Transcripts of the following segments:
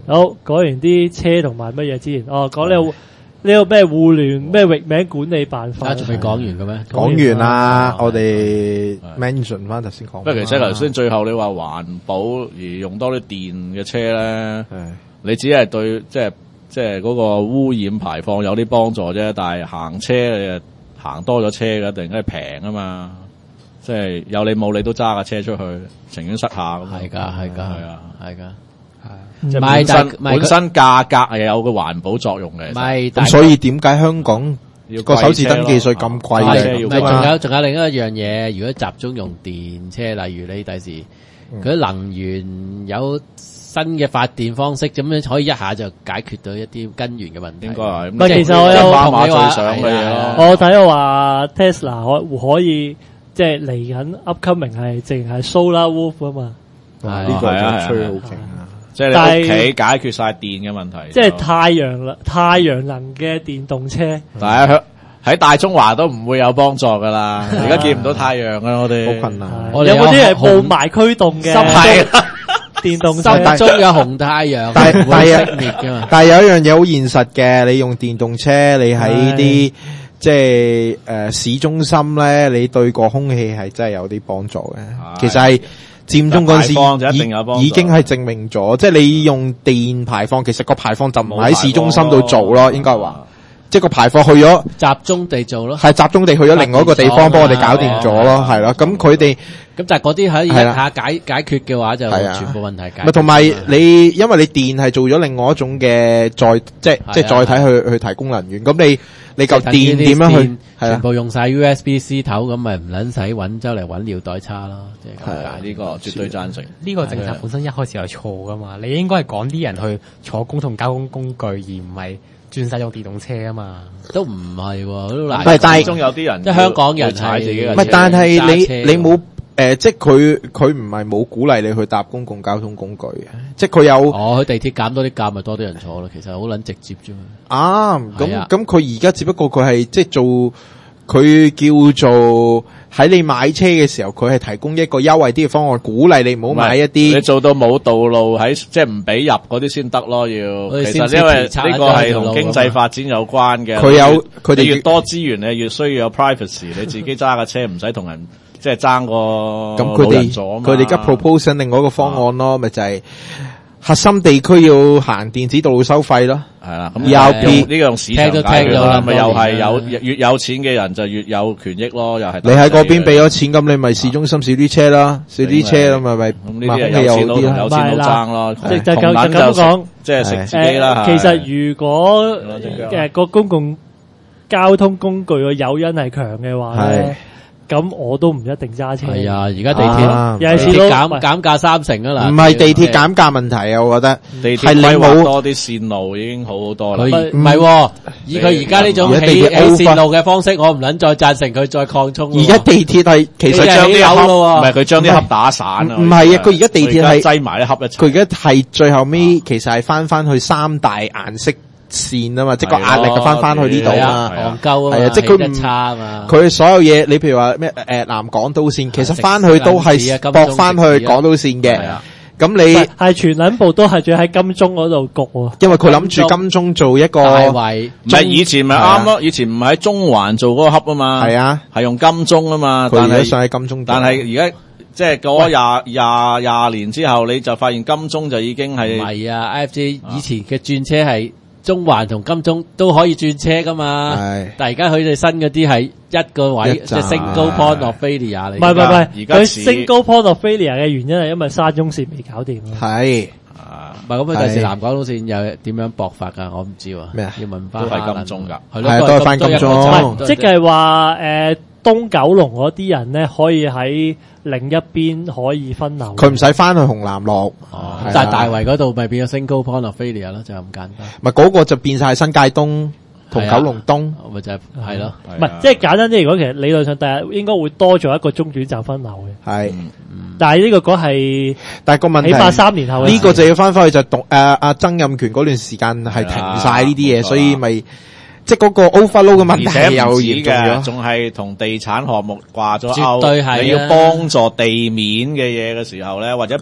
好，講完啲車同埋乜嘢之前，講呢個咩互聯咩域名管理辦法， 仲未講完嘅咩？ 講完啦，我哋 mention 翻頭先講。 不過其實頭先最後你話環保而用多啲電嘅車咧，你只係對即係嗰個污染排放有啲幫助啫，但係行車你行多咗車嘅，一定係平啊嘛。即係有你冇你都揸架車出去，情願塞下咁。係噶。即係本身價格係有個環保作用嘅。 咁所以點解香港個首次登記稅咁貴咧？ 仲有另一樣嘢，如果集中用電車，例如你第時佢啲能源有新嘅發電方式，咁樣可以一下就解決到一啲根源嘅問題。應該係。 唔係，其實我有同你話， 我睇到話 Tesla 可以即係嚟緊 upcoming 係淨係 Solar Roof 啊嘛。 呢個就吹好勁啊！ 即係你屋企解決晒電嘅問題， 即係太陽能嘅電動車。 但係喺大中華都唔會有幫助噶啦，而家見唔到太陽啊！我哋好困難。 有冇啲係霧霾驅動嘅？ 係電動車心中有紅太陽， 但係熄滅噶嘛。 但係有一樣嘢好現實嘅，你用電動車，你喺啲即係市中心咧，你對個空氣係真係有啲幫助嘅。其實係。佔中嗰陣時已經係證明咗，即係你用電排放，其實個排放就唔喺市中心度做咯，應該話，即係個排放去咗集中地做咯， 係集中地去咗另外一個地方幫我哋搞掂咗咯，係咯，咁佢哋咁但係嗰啲可以一下解決嘅話，就全部問題解決。 咪同埋你，因為你電係做咗另外一種嘅即係載體去提供能源，咁你嚿電點樣去？ 全部用晒 USB-C 頭，咁咪唔撚使揾周嚟揾尿袋叉咯。 係啊，呢個絕對贊成。 呢個政策本身一開始係錯噶嘛，你應該係趕啲人去坐公共交通工具，而唔係轉晒用電動車啊嘛。 都唔係，都難。 但係中有啲人， 即係香港人踩自己嘅車。 唔係，但係你冇即係佢唔係冇鼓勵你去搭公共交通工具嘅，即係佢有。 去地鐵減多啲價，咪多啲人坐咯。其實好撚直接啫嘛。咁佢而家只不過佢係即係做。佢叫做喺你買車嘅時候，佢係提供一個優惠啲嘅方案，鼓勵你唔好買一啲。 你做到冇道路喺，即係唔俾入嗰啲先得咯。要其實因為呢個係同經濟發展有關嘅。佢哋越多資源，你越需要有 privacy。你自己揸架車唔使同人即係爭個冇人阻嘛。佢哋而家 propose 另外一個方案咯，咪就係。核心地區要行電子道路收費咯，係啦，咁呢個用市場解決啦，咪又係越有錢嘅人就越有權益咯，又係。 你喺嗰邊俾咗錢，咁你咪市中心少啲車啦，少啲車咁咪空氣又啲啦。 有錢佬爭咯， 就咁講， 即係食自己啦。 其實如果個公共交通工具個誘因係強嘅話咧。咁我都唔一定揸車。 係啊，而家地鐵減價30%啊啦。 唔係地鐵減價問題啊，我覺得地鐵規劃多啲線路已經好多啦。 唔係，以佢而家呢種起線路嘅方式，我唔捻再贊成佢再擴充。 而家地鐵係其實將啲盒咯，唔係佢將啲盒打散啊。 唔係啊，佢而家地鐵係擠埋啲盒一齊。 佢而家係最後尾，其實係翻去3大顏色。線啊嘛，即係個壓力就翻去呢度啊， 戇鳩啊， 係啊，即係佢唔差啊嘛。 佢所有嘢，你譬如話咩南港島線，其實翻去都係駁翻去港島線嘅。咁你係全撚部都係仲喺金鐘嗰度焗喎， 因為佢諗住金鐘做一個大圍， 唔係以前咪啱咯，以前唔係喺中環做嗰個盒啊嘛，係啊， 係用金鐘啊嘛， 佢而家想喺金鐘， 但係而家。即係過咗廿年之後，你就發現金鐘就已經係唔係啊 IFG 以前嘅轉車係中環同金鐘都可以轉車噶嘛，但係而家佢哋新嗰啲係一個位，即係 single point of failure 嚟。 唔係，佢 single point of failure 嘅原因係因為沙中線未搞掂。 係唔係咁佢第時南港島線又點樣駁法㗎？我唔知喎。 咩啊？ 要問翻。 都係金鐘㗎。 係咯，都係翻金鐘。 即係話東九龍嗰啲人咧，可以喺另一邊可以分流。 佢唔使翻去紅藍路。 但係大圍嗰度咪變咗 single point of failure 咯，就咁簡單。 咪嗰個就變晒新界東同九龍東， 咪就係咯。 唔係即係簡單啲嚟講，其實理論上第日應該會多咗一個中轉站分流嘅。 係， 但係呢個講係， 但係個問題起碼3年後呢個就要翻去就阿曾蔭權嗰段時間係停晒呢啲嘢，所以咪。即係嗰個 overload 嘅問題又嚴重咗， 仲係同地產項目掛咗鈎。 絕對係， 你要幫助地面嘅嘢嘅時候咧，或者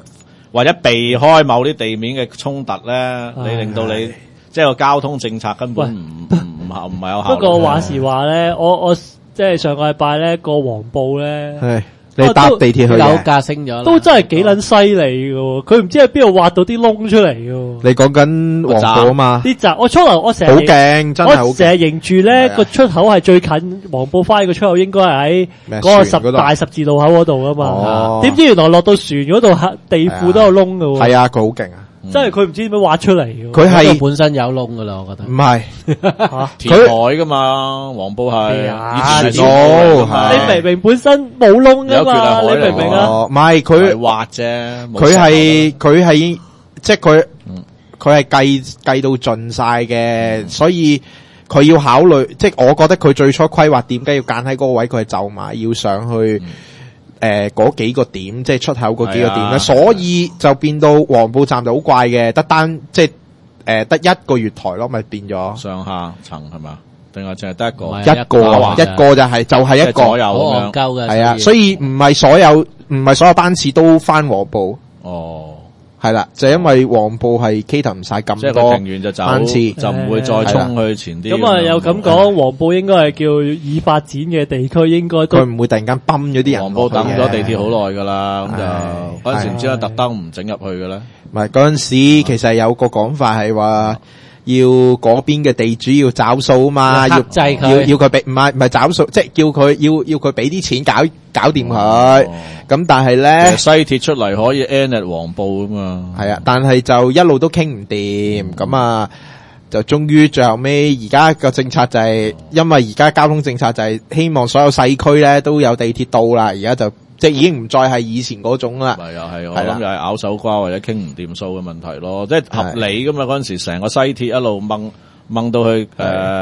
或者避開某啲地面嘅衝突咧，你令到你即係個交通政策根本唔係有效。 不過話時話咧，我即係上個禮拜咧過黃埔咧。 你搭地鐵去樓價升咗， 都真係幾撚犀利㗎。佢唔知喺邊度挖到啲窿出嚟㗎。 你講緊黃埔啊嘛？ 啲閘我初頭我成日好勁，真係好勁。 我成日認住咧個出口係最近黃埔花個出口，應該係喺嗰個大十字路口嗰度啊嘛。點知原來落到船嗰度地庫都有窿㗎喎。 係啊，佢好勁啊！ 真係佢唔知點樣挖出嚟嘅。 佢係本身有窿噶啦，我覺得。 唔係填海噶嘛，黃埔係以前你明明本身冇窿噶嘛，你明唔明啊？ 唔係佢挖啫， 佢係即係佢係計到盡晒嘅，所以佢要考慮。即係我覺得佢最初規劃點解要揀喺嗰個位，佢係就埋要上去。嗰幾個點，即係出口嗰幾個點咧，所以就變到黃埔站就好怪嘅，即係得一個月台咯，咪變咗上下層係嘛？定係淨係得一個？ 一個就係一個左右咁樣， 係啊，所以唔係所有班次都翻黃埔。 哦， 係啦，就因為黃埔係 cater 唔晒咁多班次， 就唔會再衝去前啲。 咁啊，又咁講，黃埔應該係叫已發展嘅地區，應該都佢唔會突然間泵咗啲人。 黃埔等咗地鐵好耐噶啦，咁就嗰陣時唔知點解特登唔整入去嘅咧？ 唔係嗰陣時，其實有個講法係話要嗰邊嘅地主要找數啊嘛，要制佢，要佢俾唔係找數，即係叫佢要佢俾啲錢搞掂佢。咁但係咧， 西鐵出嚟可以 end at 黃埔啊嘛。 係啊，但係就一路都傾唔掂，咁啊，就終於最後尾而家個政策就係，因為而家交通政策就係希望所有細區咧都有地鐵到啦，而家就即係已經唔再係以前嗰種啦。 係啊係，我諗又係拗手瓜或者傾唔掂數嘅問題咯，即係合理噶嘛。嗰陣時成個西鐵一路掹到去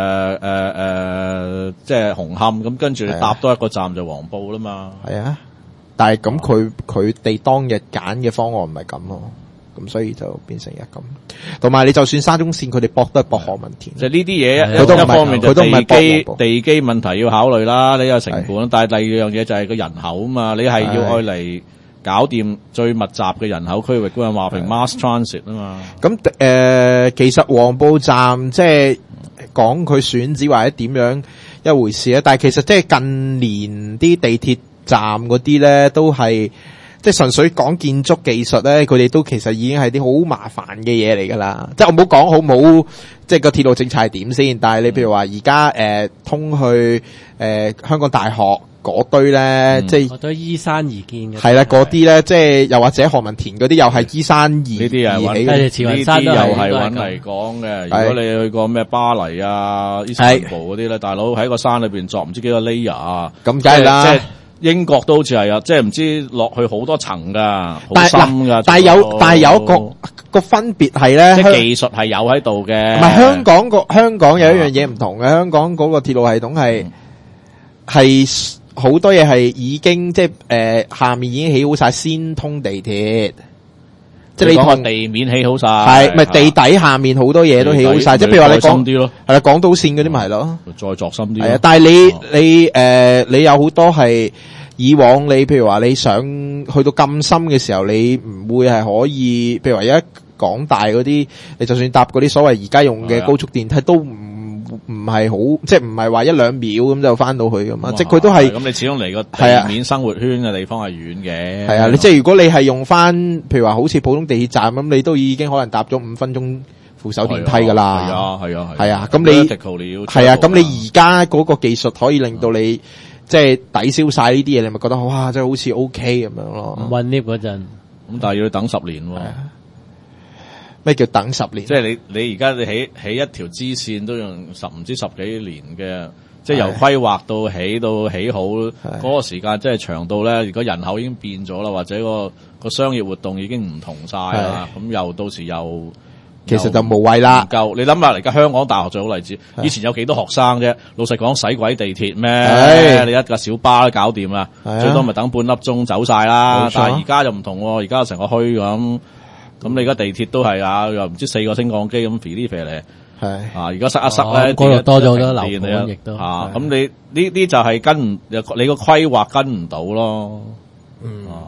即係紅磡，咁跟住你搭多一個站就黃埔啦嘛。 係啊。但係咁佢哋當日揀嘅方案唔係咁咯，咁所以就變成咁。同埋你就算沙中線，佢哋搏都係搏何文田。 就呢啲嘢，佢都一方面就地基問題要考慮啦，你有成本。但係第二樣嘢就係個人口啊嘛，你係要愛嚟搞掂最密集嘅人口區域，嗰個話平 mass transit 啊嘛。 咁其實黃埔站即係講佢選址或者點樣一回事啊，但係其實即係近年啲地鐵站嗰啲咧都係即係純粹講建築技術咧，佢哋都其實已經係啲好麻煩嘅嘢嚟噶啦。即係我冇講好冇，即係個鐵路政策係點先。但係你譬如話而家通去香港大學嗰堆咧，即係都依山而建嘅。 係啦，嗰啲咧即係又或者何文田嗰啲又係依山而起嘅。 呢啲又係揾嚟講嘅。如果你去過咩巴黎啊、伊斯坦布嗰啲咧，大佬喺個山裏邊作唔知幾個 layer 啊， 咁梗係啦。 即係英國都好似係啊，即係唔知落去好多層噶，好深噶。 但係有一個分別係咧， 即係技術係有喺度嘅。 唔係香港有一樣嘢唔同嘅，香港嗰個鐵路系統係好多嘢係已經即係下面已經起好晒，先通地鐵。即係你同地面起好晒， 係咪地底下面好多嘢都起好晒？即係譬如話你講係啦，港島線嗰啲咪係咯， 再作深啲。 係啊，但係你有好多係以往你譬如話你想去到咁深嘅時候，你唔會係可以，譬如話而家港大嗰啲，你就算搭嗰啲所謂而家用嘅高速電梯都唔係好，即係唔係話1-2秒咁就翻到去噶嘛？即係佢都係咁，你始終離個地面生活圈嘅地方係遠嘅。 係啊，你即係如果你係用翻，譬如話好似普通地鐵站咁，你都已經可能搭咗5分鐘扶手電梯噶啦。係啊，咁你係啊，咁你而家嗰個技術可以令到你即係抵消晒呢啲嘢，你咪覺得哇，真係好似 OK 咁樣咯。 運 lift 嗰陣， 咁但係要等10年喎。 咩叫等10年？ 即係你而家你起一條支線都用唔知10幾年嘅，即係由規劃到起好嗰個時間，即係長到咧。如果人口已經變咗啦，或者個商業活動已經唔同晒啦，咁又到時又其實就無謂啦。 夠你諗下，而家香港大學最好例子，以前有幾多學生啫？老實講，使鬼地鐵咩？你一架小巴都搞掂啦，最多咪等半粒鐘走晒啦。但係而家就唔同，而家成個墟咁。咁你而家地鐵都係啊，又唔知4個升降機咁肥嚟，係啊，而家塞一塞咧， 嗰度多咗好多樓盤，亦都咁你呢啲就係跟唔你個規劃跟唔到咯，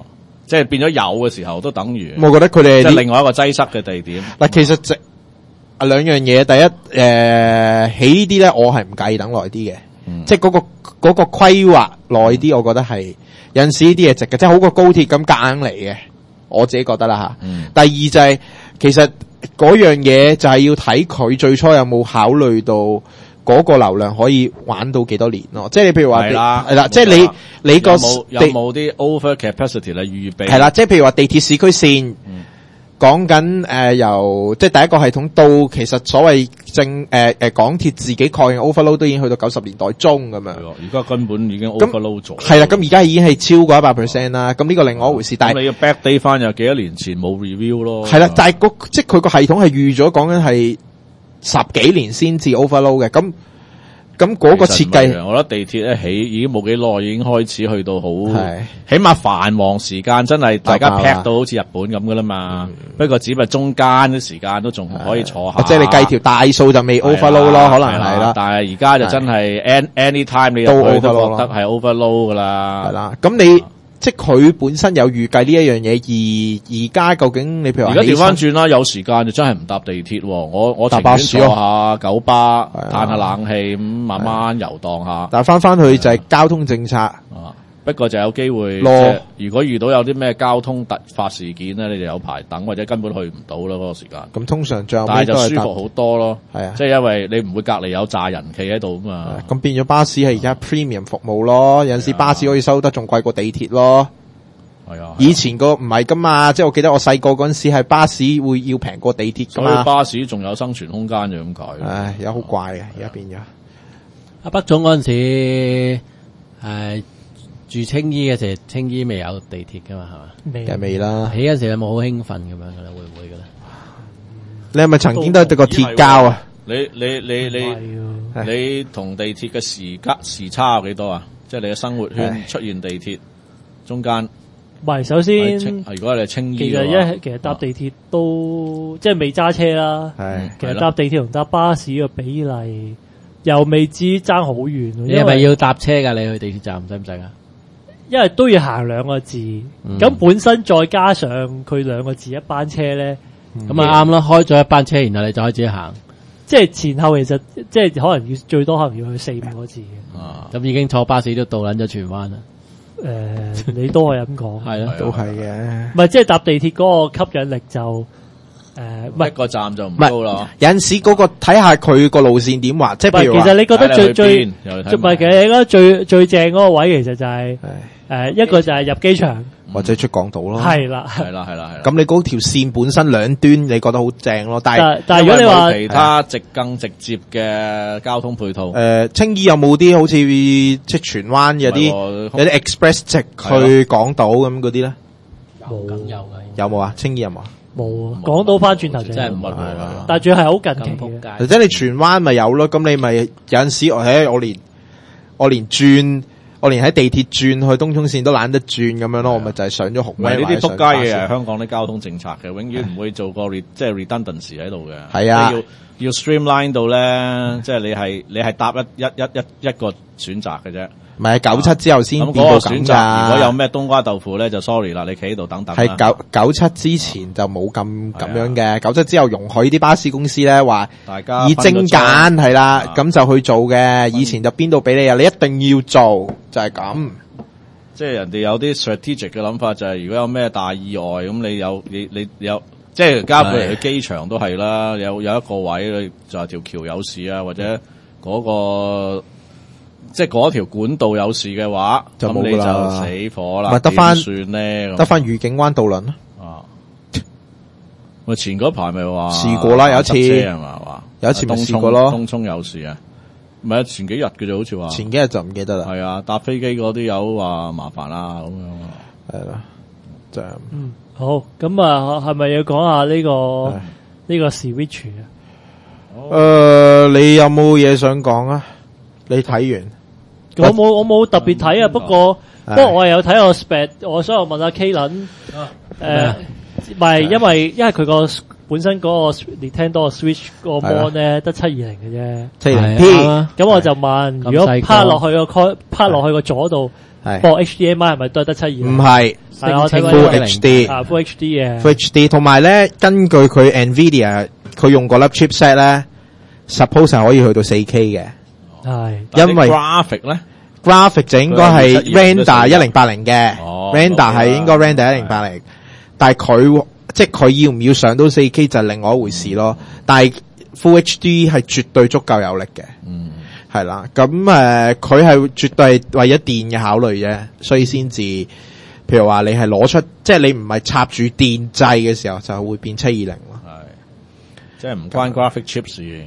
即係變咗有嘅時候都等於。 我覺得佢哋即係另外一個擠塞嘅地點。 嗱，其實兩樣嘢，第一起呢啲咧，我係唔介意等耐啲嘅，即係嗰個規劃耐啲，我覺得係有陣時呢啲嘢值嘅，即係好過高鐵咁夾硬嚟嘅，我自己覺得啦吓。第二就係其實嗰樣嘢就係要睇佢最初有冇考慮到嗰個流量可以玩到幾多年咯。即係你譬如話係啦，即係你個有冇啲 over capacity 嚟預備？ 係啦，即係譬如話地鐵市區線。講緊由即係第一個系統到其實所謂港鐵自己確認 overload 都已經去到90年代中咁樣。 而家根本已經 overload 咗。 係啦，咁而家已經係超過100%啦。咁呢個另外一回事。但係你要 backdate 翻又幾多年前冇 review 咯。 係啦，但係即係佢個系統係預咗講緊係10幾年先至 overload 嘅。咁嗰個設計， 我覺得地鐵咧已經冇幾耐，已經開始去到好，起碼繁忙時間真係大家 pack 到好似日本咁噶啦嘛。不過只不過中間啲時間都仲可以坐下。 即係你計條大數就未 overload 咯，可能係啦。 但係而家就真係 anytime 你入去都覺得係 overload 噶啦。 係啦，咁你。即係佢本身有預計呢一樣嘢，而家究竟你譬如話， 而家調翻轉啦，有時間就真係唔搭地鐵，我情願坐下九巴，嘆下冷氣咁，慢慢遊蕩下。 但係翻去就係交通政策。 不過就有機會，即係如果遇到有啲咩交通突發事件咧，你就有排等，或者根本去唔到啦嗰個時間。 咁通常最後但係就舒服好多咯。 係啊， 即係因為你唔會隔離有紮人企喺度啊嘛。 咁變咗巴士係而家 premium 服務咯，有陣時巴士可以收得仲貴過地鐵咯。 係啊， 以前個唔係噶嘛，即係我記得我細個嗰陣時係巴士會要平過地鐵噶嘛。 所以巴士仲有生存空間就咁解。 唉，而家好怪嘅，而家變咗。 阿北總嗰陣時住青衣嘅時候，青衣未有地鐵噶嘛，係嘛？ 未啦。 起嗰陣時有冇好興奮咁樣噶啦？會唔會噶咧？ 你係咪曾經都係個鐵膠啊？ 你同地鐵嘅時差有幾多啊？即係你嘅生活圈出現地鐵中間。 唔係，首先如果你係青衣， 其實搭地鐵都即係未揸車啦。其實搭地鐵同搭巴士嘅比例又未知爭好遠。 你係咪要搭車噶？你去地鐵站使唔使噶？ 因為都要行2個字，咁本身再加上佢2個字一班車咧， 咁啊啱咯。開咗一班車，然後你就可以自己行， 即係前後其實即係可能最多可能要去4-5個字嘅。 咁已經坐巴士都到撚咗荃灣啦。 你都係咁講， 係咯， 都係嘅。 唔係即係搭地鐵嗰個吸引力就一個站就唔高啦。 有陣時嗰個睇下佢個路線點畫，即係譬如話， 其實你覺得最唔係其實你覺得最正嗰個位其實就係一個就係入機場或者出港島咯。 係啦。 咁你嗰條線本身兩端你覺得好正咯，但係如果你話其他更直接嘅交通配套， 青衣有冇啲好似即係荃灣有啲 express 直去港島咁嗰啲咧？有冇啊？青衣有冇啊？ 冇啊！港島翻轉頭就真係唔係， 但係仲係好近期嘅。 或者你荃灣咪有咯？咁你咪有陣時我連喺地鐵轉去東涌線都懶得轉咁樣咯，我咪就係上咗紅威。 呢啲仆街嘅係香港啲交通政策嘅，永遠唔會做個即係 redundancy 喺度嘅。 係啊， 要 streamline 到咧，即係你係搭一個選擇嘅啫。 唔係97之後先變到咁㗎。 如果有咩冬瓜豆腐咧，就 sorry 啦，你企喺度等等。 係97之前就冇咁樣嘅，97之後容許啲巴士公司咧話大家以精簡係啦，咁就去做嘅。以前就邊度俾你啊？你一定要做，就係咁。 即係人哋有啲 strategic 嘅諗法，就係如果有咩大意外，咁你有，即係加佢嚟去機場都係啦，有一個位就係條橋有事啊，或者嗰個。即係嗰條管道有事嘅話，咁你就死火啦。 得翻算咧， 得翻愉景灣渡輪咯。 我前嗰排咪話試過啦，有一次係嘛？有一次咪試過咯。 東涌有事啊，唔係前幾日嘅就好似話。 前幾日就唔記得啦。 係啊，搭飛機嗰啲有話麻煩啦，咁樣。 係啦，就好。咁啊，係咪要講下呢個 Switch 啊？你有冇嘢想講啊？你睇完？ 我冇特別睇啊，不過我係有睇我 spec， 我想問下 K 輪，唔係因為佢個本身嗰個 Nintendo Switch 個 mon 咧得720嘅啫， 720P， 咁我就問，如果拍落去個左度係。 播 HDMI 係咪都係得720？ 唔係， 係我睇過 Full HD 啊 Full HD 嘅。 Full HD 同埋咧，根據佢 Nvidia 佢用嗰粒 chipset 咧 ，suppose 係可以去到 4K 嘅。 係， 因為 graphic 咧 ，graphic 就應該係 render 1080嘅，render 係應該 render 1080，但係佢即係佢要唔要上到 4K 就另外一回事咯。但係 Full HD 係絕對足夠有力嘅，係啦。咁佢係絕對係為咗電嘅考慮啫，所以先至，譬如話你係攞出，即係你唔係插住電掣嘅時候，就會變720咯。 係，即係唔關 graphic chips 嘅。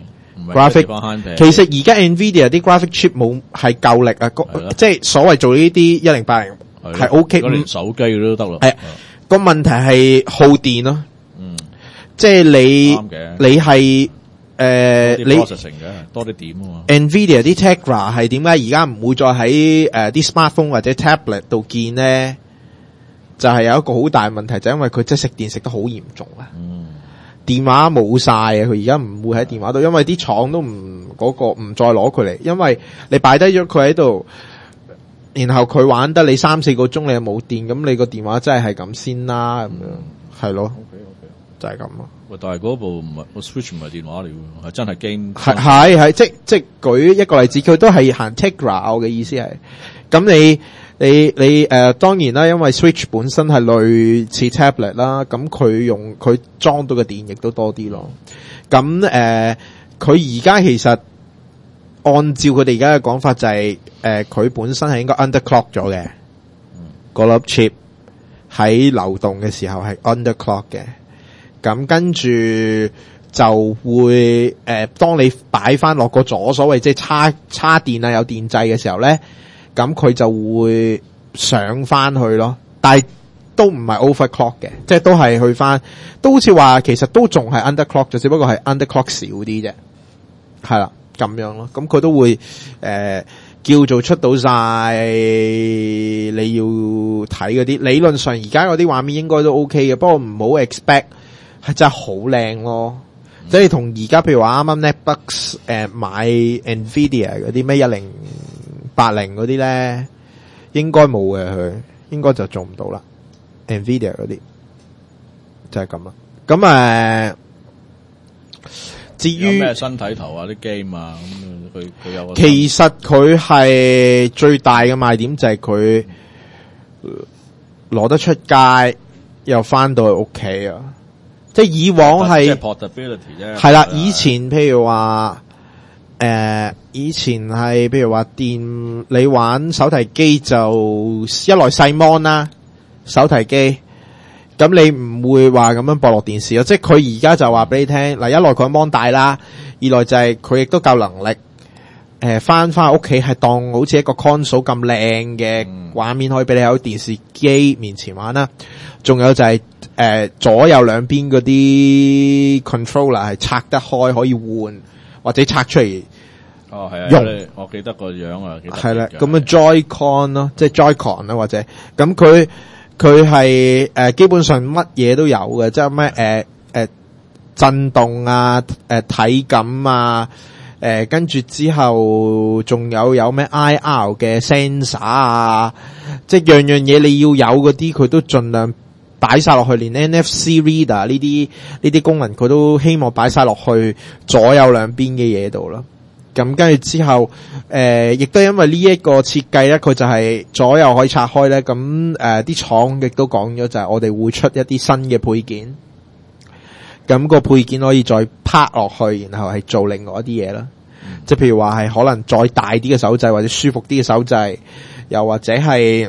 graphic 其實而家 Nvidia 啲 graphic chip 冇係夠力啊，即係所謂做呢啲1080係 OK， 連手機都得咯。 係個問題係耗電咯，即係你係你多啲點啊嘛。 Nvidia 啲 Tegra 係點解而家唔會再喺啲 smartphone 或者 tablet 度見咧？就係有一個好大問題，就因為佢真係食電食得好嚴重啊。電話冇晒啊！佢而家唔會喺電話度，因為啲廠都唔再攞佢嚟，因為你擺低咗佢喺度，然後佢玩得你3-4個鐘，你又冇電，咁你個電話真係咁先啦，咁樣係咯，就係咁咯。 喂，但係嗰部唔係個 Switch 唔係電話嚟喎，係真係 game。 係即舉一個例子，佢都係行 Tegra， 我嘅意思係，咁你當然啦，因為 Switch 本身係類似 tablet 啦，咁佢裝到嘅電亦都多啲咯。咁佢而家其實按照佢哋而家嘅講法就係佢本身係應該 underclock 咗嘅，嗰粒 chip 喺流動嘅時候係 underclock 嘅。咁跟住就會當你擺翻落個所謂即係叉電啊有電掣嘅時候咧。咁佢就會上翻去咯，但係都唔係 overclock 嘅，即係都係去翻，都好似話其實都仲係 underclock 咗，只不過係 underclock 少啲啫，係啦咁樣咯。咁佢都會叫做出到晒你要睇嗰啲，理論上而家嗰啲畫面應該都 OK 嘅，不過唔好 expect 係真係好靚咯。即係同而家譬如話啱啱 Netbooks 買 Nvidia 嗰啲咩1080嗰啲咧，應該冇嘅，佢應該就做唔到啦。Nvidia 嗰啲就係咁啦。咁至於有咩新睇頭啊？啲 game 啊，咁佢有個。 其實佢係最大嘅賣點就係佢攞得出街，又翻到去屋企啊！即係以往係即係 portability 啫。 係啦，以前譬如話。以前係譬如話你玩手提機就一來細 mon 啦，手提機，咁你唔會話咁樣播落電視咯。即係佢而家就話俾你聽，嗱，一來佢 mon 大啦，二來就係佢亦都夠能力，翻屋企係當好似一個 console 咁靚嘅畫面，可以俾你喺電視機面前玩啦。仲有就係左右兩邊嗰啲 controller 係拆得開，可以換或者拆出嚟。 哦，係啊，用我記得個樣啊， 係啦，咁啊 Joy-Con 咯，即係 Joy-Con 啦，或者咁佢係基本上乜嘢都有嘅，即係咩震動啊，體感啊，跟住之後仲有咩 IR 嘅 sensor 啊，即係樣樣嘢你要有嗰啲，佢都盡量擺晒落去，連 NFC reader 呢啲功能佢都希望擺晒落去左右兩邊嘅嘢度啦。咁跟住之後，亦都因為呢一個設計咧，佢就係左右可以拆開咧。咁啲廠亦都講咗，就係我哋會出一啲新嘅配件。咁個配件可以再拍落去，然後係做另外一啲嘢啦。即係譬如話係可能再大啲嘅手掣，或者舒服啲嘅手掣，又或者係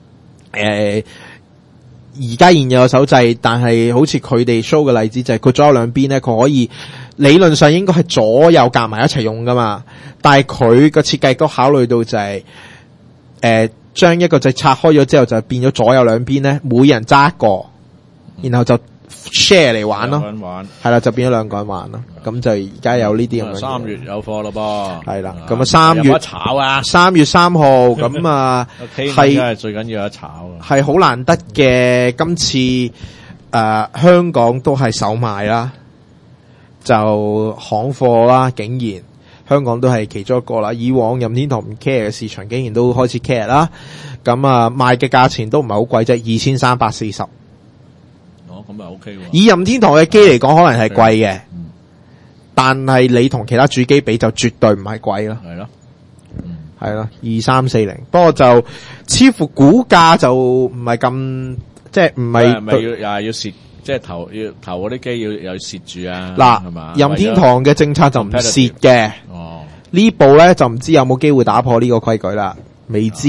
而家現有嘅手掣，但係好似佢哋 show 嘅例子就係佢左右兩邊咧，佢可以理論上應該係左右夾埋一齊用噶嘛，但係佢個設計都考慮到就係將一個掣拆開咗之後就變咗左右兩邊咧，每人揸一個，然後就 share 嚟玩咯，係啦，就變咗兩個人玩咯。咁就而家有呢啲咁樣。 3月有貨咯噃， 係啦。咁啊3月炒啊 ，3月3號咁啊， 係最緊要一炒啊， 係好難得嘅。今次香港都係首賣啦，就行貨啦，竟然香港都係其中一個啦。以往任天堂唔 care 嘅市場，竟然都開始 care 啦。咁啊，賣嘅價錢都唔係好貴啫，2340。 哦，咁啊 OK 喎。 以任天堂嘅機嚟講，可能係貴嘅，但係你同其他主機比就絕對唔係貴咯。 係咯， 係咯，2340。不過就似乎股價就唔係咁，即係唔係咪又係要蝕。即係投嗰啲機要蝕住啊！ 嗱， 係嘛？ 任天堂嘅政策就唔蝕嘅。 哦， 呢部咧就唔知有冇機會打破呢個規矩啦，未知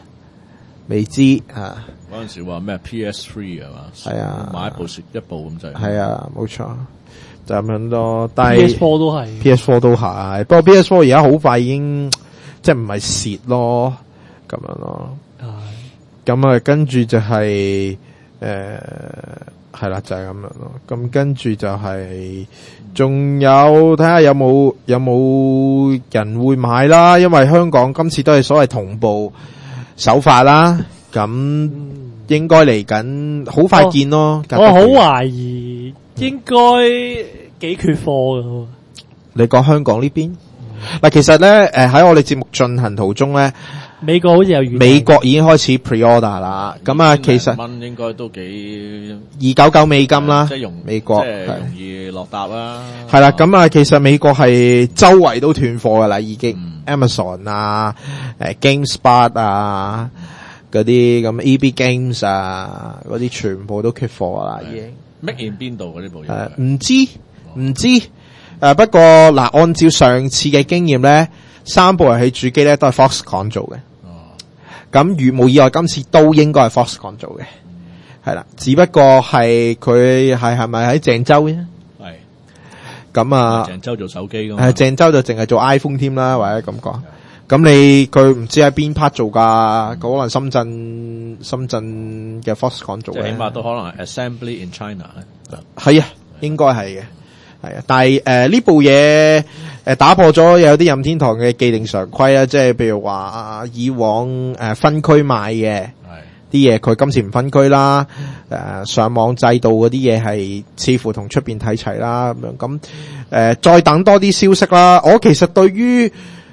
啊。 嗰陣時話咩 PS3 係嘛？ 係啊， 買一部蝕一部咁就係啊，冇錯，就咁樣咯。但係 PS4 都係 ，PS4 都係，不過 PS4 而家好快已經即係唔係蝕咯，咁樣咯。咁啊，跟住就係係啦，就係咁樣咯。咁跟住就係，仲有睇下有冇人會買啦。因為香港今次都係所謂同步首發啦。咁應該嚟緊好快見咯。 我好懷疑應該幾缺貨㗎。 你講香港呢邊？嗱，其實咧，喺我哋節目進行途中咧。 美國好似有美國已經開始 pre-order 啦，咁啊，其實蚊應該都幾 299美金啦， 即係美國即係容易落搭啦。 係啦，咁啊，其實美國係周圍都斷貨噶啦，已經Amazon 啊，GameSpot 啊，嗰啲咁 EB Games 啊，嗰啲全部都缺貨噶啦，已經。 Make in 邊度嘅呢部嘢？ 唔知，不過嗱，按照上次嘅經驗咧。3部遊戲主機咧都係 Foxconn 做嘅，咁如無意外，今次都應該係 Foxconn 做嘅，係啦，只不過係佢係咪喺鄭州啫？係，咁啊， 鄭州做手機㗎嘛？ 鄭州就淨係做 iPhone 添啦，或者咁講。咁佢唔知喺邊 part 做㗎？可能深圳嘅 Foxconn 做嘅， 即係起碼都可能係 Assembly in China 咧。 係啊，應該係嘅。係啊，但係呢部嘢打破咗有啲任天堂嘅既定常規啦，即係譬如話以往分區賣嘅啲嘢，佢今次唔分區啦，上網制度嗰啲嘢係似乎同出邊睇齊啦咁樣，咁再等多啲消息啦。我其實對於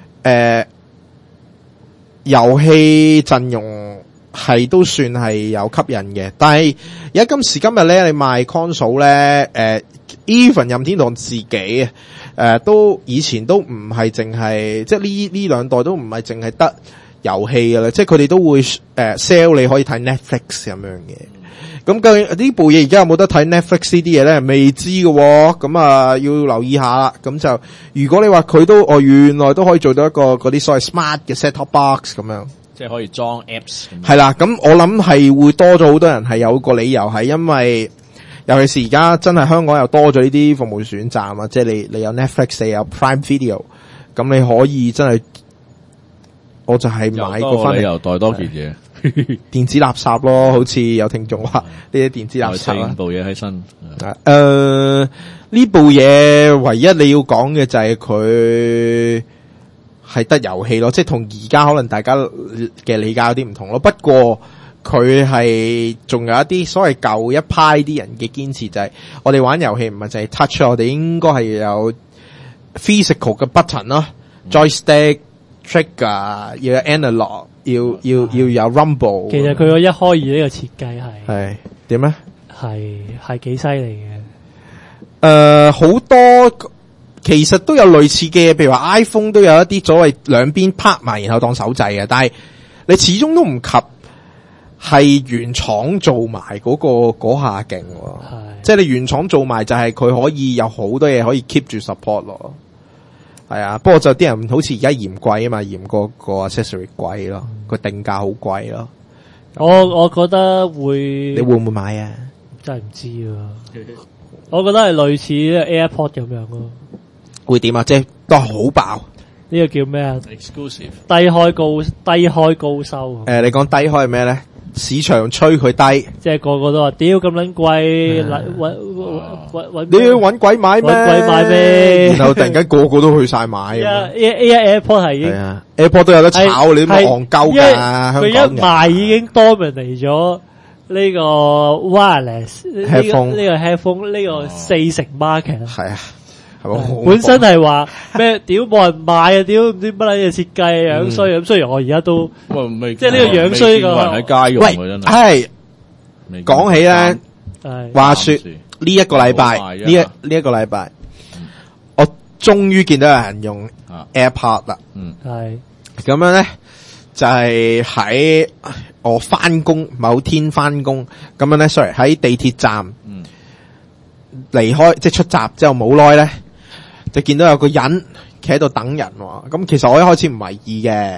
遊戲陣容係都算係有吸引嘅，但係而家今時今日咧，你賣 console 咧，even 任天堂自己都以前都唔係淨係，即係呢兩代都唔係淨係得遊戲㗎啦，即係佢哋都會sell 你可以睇 Netflix 咁樣嘅。咁究竟呢部嘢而家有冇得睇 Netflix 呢啲嘢咧？未知嘅喎，咁啊要留意下啦。咁就如果你話佢都原來都可以做到一個嗰啲所謂 smart 嘅 set-top box 咁樣。 即係可以裝 apps。 係啦，咁我諗係會多咗好多人係有個理由係因為，尤其是而家真係香港又多咗呢啲服務選擇啊，即係你有 Netflix，你有 Prime Video，咁你可以真係，我就係買個翻嚟又袋多件嘢， 電子垃圾咯，好似有聽眾話呢啲電子垃圾啦。 部嘢喺身。 呢部嘢唯一你要講嘅就係佢。係得遊戲咯，即係同而家可能大家嘅理解有啲唔同咯。不過佢係仲有一啲所謂舊一派啲人嘅堅持，就係我哋玩遊戲唔係淨係 touch， 我哋應該係有 physical 嘅 button 咯，joystick、trigger 要有 analog， 要有 rumble。 其實佢個一開二呢個設計係點咧？ 係幾犀利嘅。 好多。其實都有類似嘅，譬如話 iPhone 都有一啲所謂兩邊拍埋然後當手掣嘅，但係你始終都唔及係原廠做埋嗰下勁，即係你原廠做埋就係佢可以有好多嘢可以 keep 住 support 咯。係啊，不過就啲人好似而家嫌貴啊嘛，嫌個 accessory 貴咯，個定價好貴咯。 我覺得會， 你會唔會買啊？ 真係唔知啊。我覺得係類似 AirPod 咁樣咯。 會點啊？即係都係好爆。 呢個叫咩啊 ？Exclusive 低開高收。 你講低開係咩咧？市場吹佢低， 即係個個都話屌咁撚貴， 你要搵鬼買咩？ 搵鬼買咩？ 然後突然間個個都去晒買。 AirPod 係已經 ，AirPod 都有得炒，你都戇鳩㗎。香港人佢一賣已經 dominate 咗呢個 wireless 呢個 headphone 呢個40% market。 係啊。 本身係話咩？屌冇人買啊！屌唔知乜撚嘢設計樣衰咁。雖然我而家都即係呢個樣衰個人喺街用嘅真係。講起咧，話說呢一個禮拜呢一個禮拜，我終於見到有人用 AirPod 啦。 係咁樣咧，就係喺我翻工某天翻工咁樣咧 ，sorry 喺地鐵站離開即係出閘之後冇耐咧，就見到有個人企喺度等人。咁其實我一開始唔為意嘅，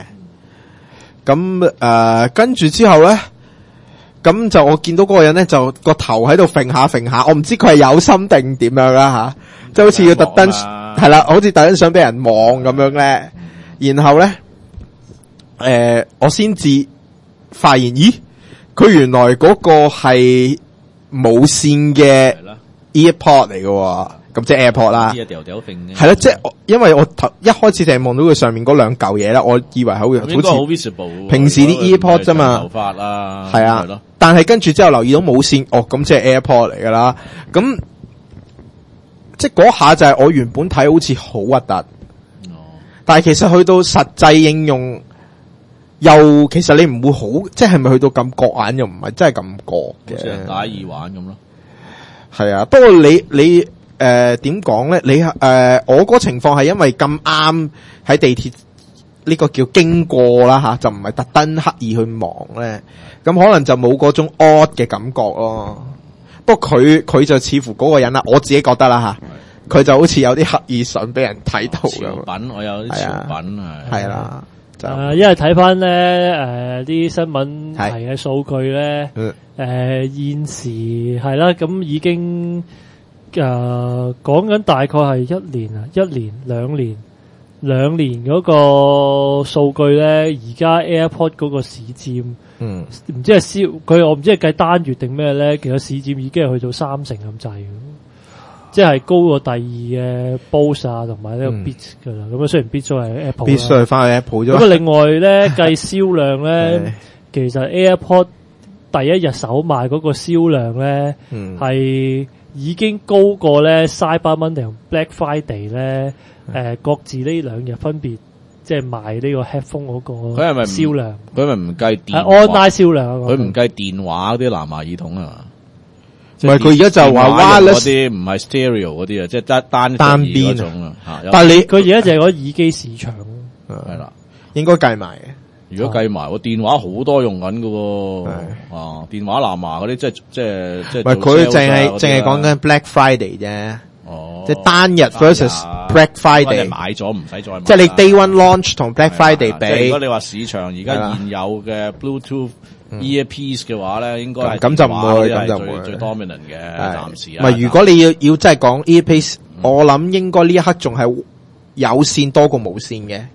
咁跟住之後咧。咁就我見到嗰個人咧，就個頭喺度揈下揈下，我唔知佢係有心定點樣啦吓，即係好似要特登係啦，好似特登想俾人望咁樣咧。然後咧，我先至發現，咦，佢原來嗰個係無線嘅 EarPod 嚟嘅。咁即係 AirPod 啦，係啦，即係因為我一開始就係望到佢上面嗰兩嚿嘢啦，我以為好似平時啲 EarPod 啫嘛，頭髮啦，係啊，但係跟住之後留意到冇線，咁即係 AirPod 嚟噶啦，咁即係嗰下就係我原本睇好似好核突，但係其實去到實際應用，又其實你唔會好，即係咪去到咁覺眼又唔係真係咁覺嘅，好似人戴耳環咁咯，係啊，不過你。點講咧？你我嗰情況係因為咁啱喺地鐵呢個叫經過啦吓，就唔係特登刻意去望咧，咁可能就冇嗰種 odd 嘅感覺咯。不過佢就似乎嗰個人啦，我自己覺得啦吓，佢就好似有啲刻意想俾人睇到咁。潮品我有啲潮品係啦， 因為睇翻咧啲新聞係嘅數據咧，現時係啦，咁已經。講緊大概係一年兩年嗰個數據咧，而家 AirPod 嗰個市佔，唔知係我唔知係計單月定咩咧，其實市佔已經係去到30%咁滯，即係高過第二嘅 Bose 啊同埋呢個 Beats 噶啦。咁雖然 Beats 都係 Apple，Beats 都係翻去 Apple 啫。 咁啊，另外咧計銷量咧，其實 AirPod 第一日首賣嗰個銷量咧係。已經高過咧 Cyber Monday 同 Black Friday 咧，各自呢兩日分別即係賣呢個 headphone 嗰個銷量。 佢係咪唔計電 ？online 銷量， 佢唔計電話嗰啲藍牙耳筒啊？ 唔係，佢而家就話 wireless 嗰啲唔係 stereo 嗰啲啊，即係單邊嗰種啊。 但係佢而家就係嗰耳機市場， 係啦，應該計埋嘅。 如果計埋我電話好多用緊㗎喎，電話藍牙嗰啲即係唔係佢淨係講緊 Black Friday 啫，即係單日 versus Black Friday 買咗唔使再買， 即係你 Day One Launch 同 Black Friday 比。 如果你話市場而家現有嘅 Bluetooth earpiece 嘅話咧，應該係咁就唔會，咁就唔會最 dominant 嘅暫時。 唔係如果你要真係講 earpiece，我諗應該呢一刻仲係有線多過無線嘅，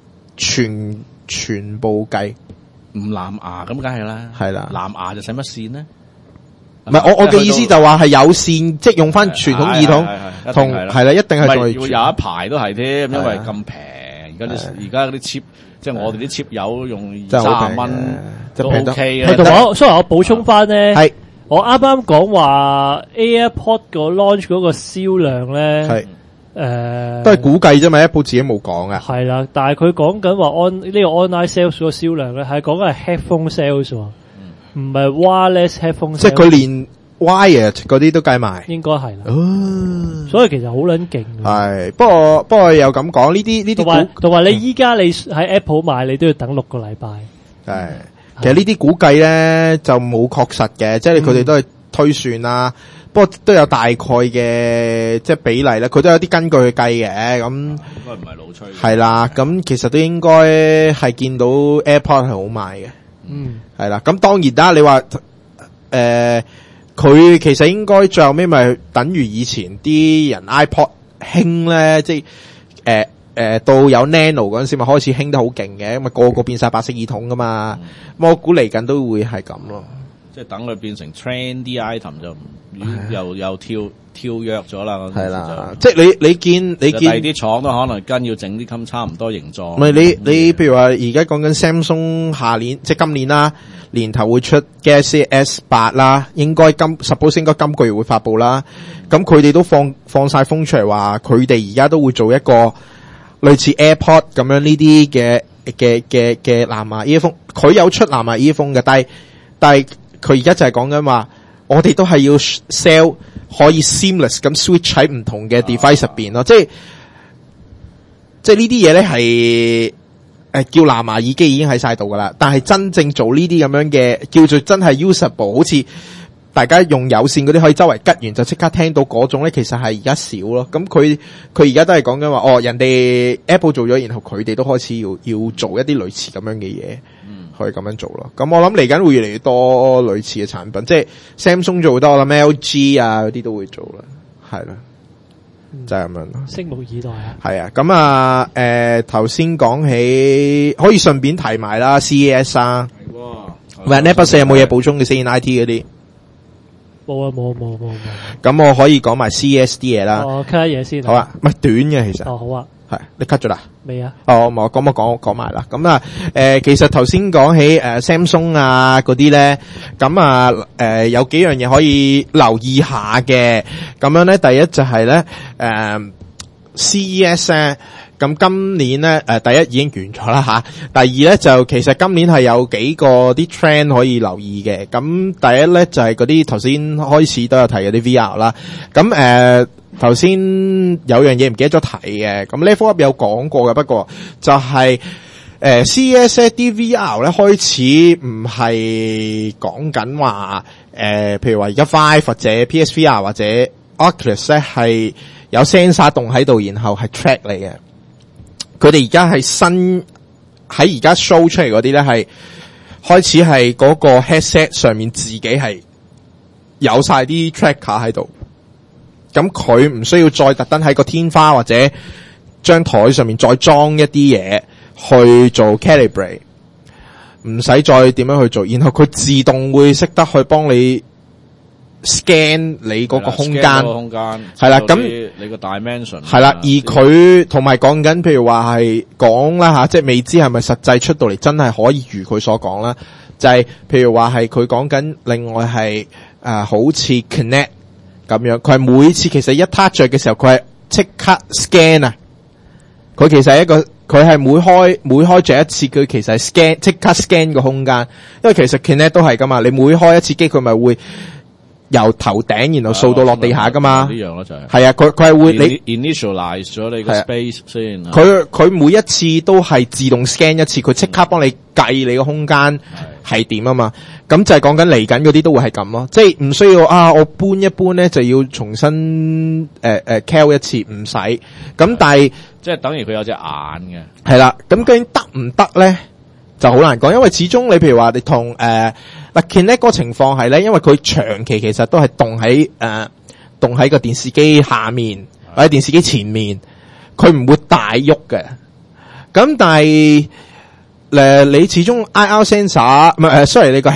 全部計唔藍牙咁梗係啦， 係啦， 藍牙就使乜線呢？ 唔係我嘅意思就話係有線，即係用翻傳統耳筒同係啦，一定係再要有一排都係添，因為咁平。而家嗰啲 chip， 即係我哋啲 chip 友用30蚊都 OK 嘅。 同埋所以我補充翻咧，係我啱啱講話 AirPod 個 launch 嗰個銷量咧，係。 都係估計啫嘛 ，Apple 自己冇講嘅。 係啦，但係佢講緊話呢個 online sales 個銷量咧，係講緊係 headphone sales，唔係 wireless headphone sales。即係佢連 wired 嗰啲都計埋，應該係啦。所以其實好撚勁。係，不過又咁講呢啲同埋你依家你喺 Apple 買，你都要等6個禮拜。係，其實呢啲估計咧就冇確實嘅，即係佢哋都係推算啦。不過都有大概嘅即係比例啦，佢都有啲根據去計嘅，咁應該唔係老吹。係啦，咁其實都應該係見到 AirPod 係好賣嘅，係啦。咁當然啦，你話佢其實應該最後尾咪等於以前啲人 iPod 興咧，即係到有 Nano 嗰陣時咪開始興得好勁嘅，咁啊個個變晒白色耳筒噶嘛，咁我估嚟緊都會係咁咯。即係等佢變成 trendy item 就又跳躍咗啦。係啦，即係你見第啲廠都可能跟要整啲咁差唔多形狀。唔係你譬如話而家講緊 Samsung 下年即係今年啦， 年頭會出 Galaxy S8 啦，suppose 應該今個月會發佈啦。咁佢哋都放晒風出嚟話，佢哋而家都會做一個類似 AirPod 咁樣呢啲嘅藍牙 earphone。佢有出藍牙 earphone 嘅，但係佢而家就係講緊話，我哋都係要 sell 可以 seamless 咁 switch 喺唔同嘅 device 入邊咯，即係呢啲嘢咧係叫藍牙耳機已經喺晒度噶啦，但係真正做呢啲咁樣嘅叫做真係 usable， 好似大家用有線嗰啲可以周圍吉完就即刻聽到嗰種咧，其實係而家少咯。咁佢而家都係講緊話，人哋 Apple 做咗，然後佢哋都開始要做一啲類似咁樣嘅嘢，可以咁樣做咯。咁我諗嚟緊會越嚟越多類似嘅產品，即係 Samsung 做好多，我諗 LG 啊嗰啲都會做啦，係啦。就係咁樣咯， 拭目以待啊！ 係啊，咁啊，頭先講起，可以順便提埋啦 ，CES 啊，喂，Netbus 有冇嘢補充嘅先 ？IT 嗰啲冇啊，冇。 咁我可以講埋 CES 啲嘢啦。 cut 下嘢先。 好啊，唔係短嘅其實。 好啊。 係，你 cut 咗啦？ 未啊？ 冇，咁我講埋啦。咁啊，其實頭先講起Samsung 啊嗰啲咧，咁啊有幾樣嘢可以留意下嘅。咁樣咧，第一就係咧CES 咧，咁今年咧第一已經完咗啦吓。第二咧就其實今年係有幾個啲 trend 可以留意嘅。咁第一咧就係嗰啲頭先開始都有提嗰啲 VR 啦。咁頭先有樣嘢唔記得咗提嘅，咁 Level Up 有講過嘅，不過就係CES 啲 VR 咧開始唔係講緊話譬如話而家 Vive 或者 PSVR 或者 Oculus 咧係有 sensor 洞喺度，然後係 track 嚟嘅。佢哋而家係新喺而家 show 出嚟嗰啲咧係開始係嗰個 headset 上面自己係有晒啲 tracker 喺度。咁佢唔需要再特登喺個天花或者張台上面再裝一啲嘢去做 calibrate， 唔使再點樣去做，然後佢自動會識得去幫你 scan 你嗰個空間，係啦，咁你個 dimension 係啦，而佢同埋講緊，譬如話係講啦吓，即係未知係咪實際出到嚟真係可以如佢所講啦，就係譬如話係佢講緊另外係好似 Connect。咁樣，佢係每次其實一 touch 嘅時候，佢係即刻 scan 啊！佢其實係佢係每開着一次，佢其實係 scan 即刻 scan 個空間。因為其實 Kinect 都係噶嘛，你每開一次機，佢咪會由頭頂然後掃到落地下噶嘛。呢樣咯就係。 係啊，佢係會你 initialize 咗你個 space 先。 佢每一次都係自動 scan 一次，佢即刻幫你計你個空間係點啊嘛。咁就係講緊嚟緊嗰啲都會係咁咯，即係唔需要我搬一搬咧就要重新cal 一次，唔使咁，但係即係等於佢有隻眼嘅。係啦，咁究竟得唔得咧就好難講，因為始終你譬如話你同Kinect 個情況係咧，因為佢長期其實都係凍喺個電視機下面或者電視機前面，佢唔會大喐嘅。咁但係你始終 IR sensor 唔係sorry 你個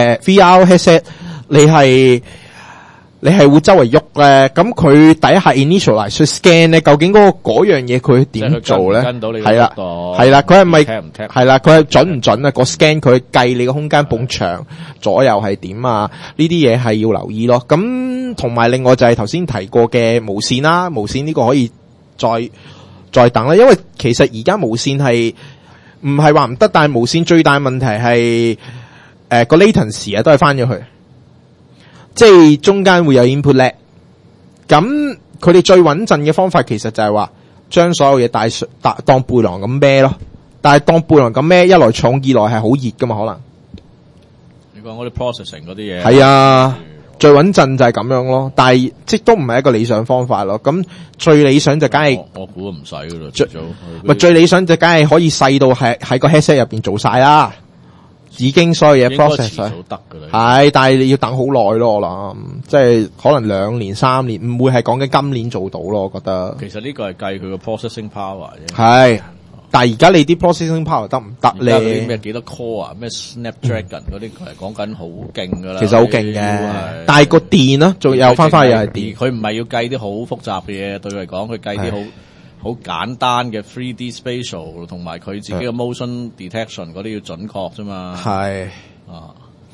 VR headset 你係會周圍喐咧，咁佢第一下 initialize scan 咧，究竟嗰樣嘢佢點做咧？係啦，佢係咪係啦？佢係準唔準啊？個 scan 佢計你個空間埲牆左右係點啊？呢啲嘢係要留意咯。咁同埋另外就係頭先提過嘅無線啦，無線呢個可以再等啦，因為其實而家無線係唔係話唔得，但係無線最大問題係個 latency 都係翻咗去，即係中間會有 input lag。咁佢哋最穩陣嘅方法其實就係話將所有嘢當背囊咁孭咯，但係當背囊咁孭，一來重，二來係好熱噶嘛，可能。 你講嗰啲 processing 嗰啲嘢。 係啊，最穩陣就係咁樣咯，但係即都唔係一個理想方法咯。咁最理想就梗係我估唔使噶啦， 最理想就梗係可以細到係喺個 headset 入邊做晒啦，已經所有嘢 process 晒。係，但係你要等好耐咯，我諗即係可能2年3年，唔會係講緊今年做到咯。我覺得其實呢個係計佢個 processing power 啫。 係。但係而家你啲 processing power 得唔得咧？ 咩幾多 core 啊？咩 Snapdragon 嗰啲係講緊好勁噶啦。 其實好勁嘅，但係個電啊，仲有翻又係電。 佢唔係要計啲好複雜嘅嘢，對佢嚟講，佢計啲好簡單嘅 3D spatial 同埋佢自己嘅 motion detection 嗰啲要準確啫嘛。 係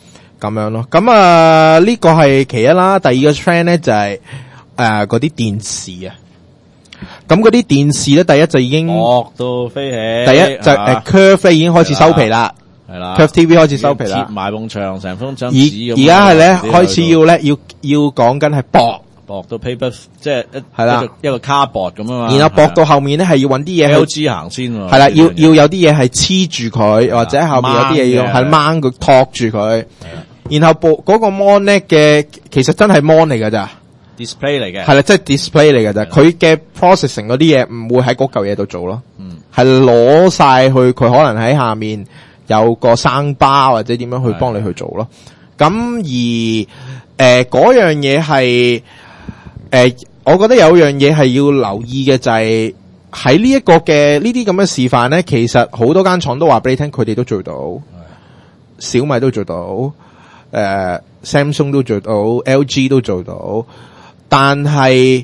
咁樣咯。咁啊呢個係其一啦，第二個 trend 咧就係嗰啲電視啊。咁嗰啲電視咧，第一就已經到飛起， 第一就Curve 已經開始收皮啦， 係啦 ，Curve TV 開始收皮啦， 貼埋埲牆成封張紙咁。 而家係咧開始要講緊係薄到 paper， 即係係啦一個 cardboard 咁啊嘛。 然後薄到後面咧係要揾啲嘢 LG 行先喎。 係啦，要有啲嘢係黐住佢，或者後面有啲嘢要係掹佢托住佢。然後嗰個 mon 咧嘅其實真係 mon 嚟㗎咋。 display 嚟嘅， 係啦，即係 display 嚟嘅啫。佢嘅 processing 嗰啲嘢唔會喺嗰嚿嘢度做咯，係攞晒去佢可能喺下面有個生巴或者點樣去幫你去做咯。咁而嗰樣嘢係我覺得有樣嘢係要留意嘅就係喺呢一個嘅呢啲咁嘅示範咧，其實好多間廠都話俾你聽，佢哋都做到，小米都做到，Samsung 都做到 ，LG 都做到。但係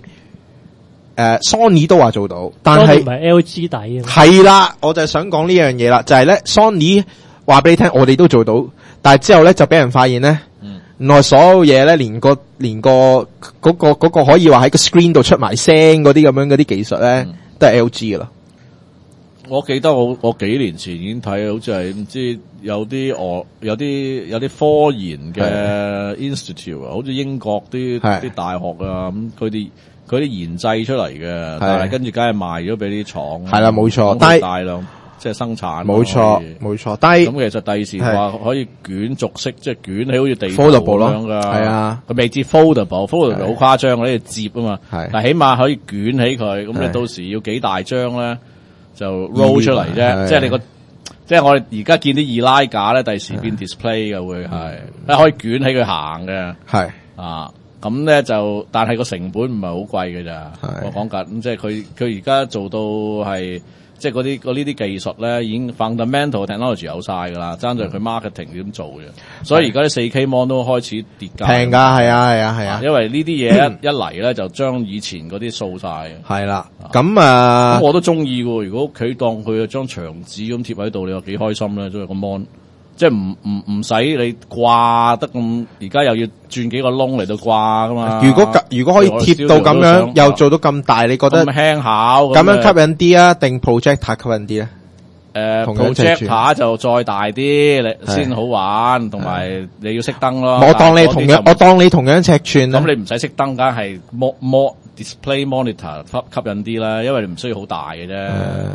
Sony 都話做到，但係唔係 LG 底啊。係啦，我就係想講呢樣嘢啦，就係咧 Sony 話俾你聽，我哋都做到，但係之後咧就俾人發現咧，原來所有嘢咧，連個嗰個可以話喺個 screen 度出埋聲嗰啲咁樣嗰啲技術咧，都係 LG 噶啦。 我記得我幾年前已經睇，好似係唔知有啲科研嘅 institute 啊，好似英國啲大學啊，咁佢啲研製出嚟嘅，但係跟住梗係賣咗俾啲廠。係啦，冇錯，但係大量即係生產。冇錯，但係咁其實第時話可以捲軸式，即係捲起好似地圖咁樣噶。係啊，佢未至 foldable 好誇張，呢個摺啊嘛。係，但係起碼可以捲起佢，咁你到時要幾大張咧？就 roll 出嚟啫，即係你即係我哋而家見啲易拉架咧，第時變 display 嘅會係，可以捲起佢行嘅，係啊，咁咧就，但係個成本唔係好貴嘅咋，我講緊，咁即係佢而家做到係，即係嗰呢啲技術咧，已經 fundamental technology 有晒噶啦，爭在佢 marketing 點做嘅，所以而家啲 4K mon 都開始跌價， 平噶，係啊， 因為呢啲嘢一嚟咧就將以前嗰啲掃晒， 係啦，咁我都中意喎。如果屋企當佢有張牆紙咁貼喺度，你話幾開心咧？即係個 mon，即係唔使你掛得咁，而家又要轉幾個窿嚟到掛噶嘛。如果可以貼到咁樣，又做到咁大，你覺得咁輕巧咁樣吸引啲啊？定 projector 吸引啲咧 ？projector 就再大啲，你先好玩，同埋你要熄燈咯。 我當你同樣尺寸， 咁你唔使熄燈，梗係 more display monitor 吸引啲啦，因為你唔需要好大嘅啫。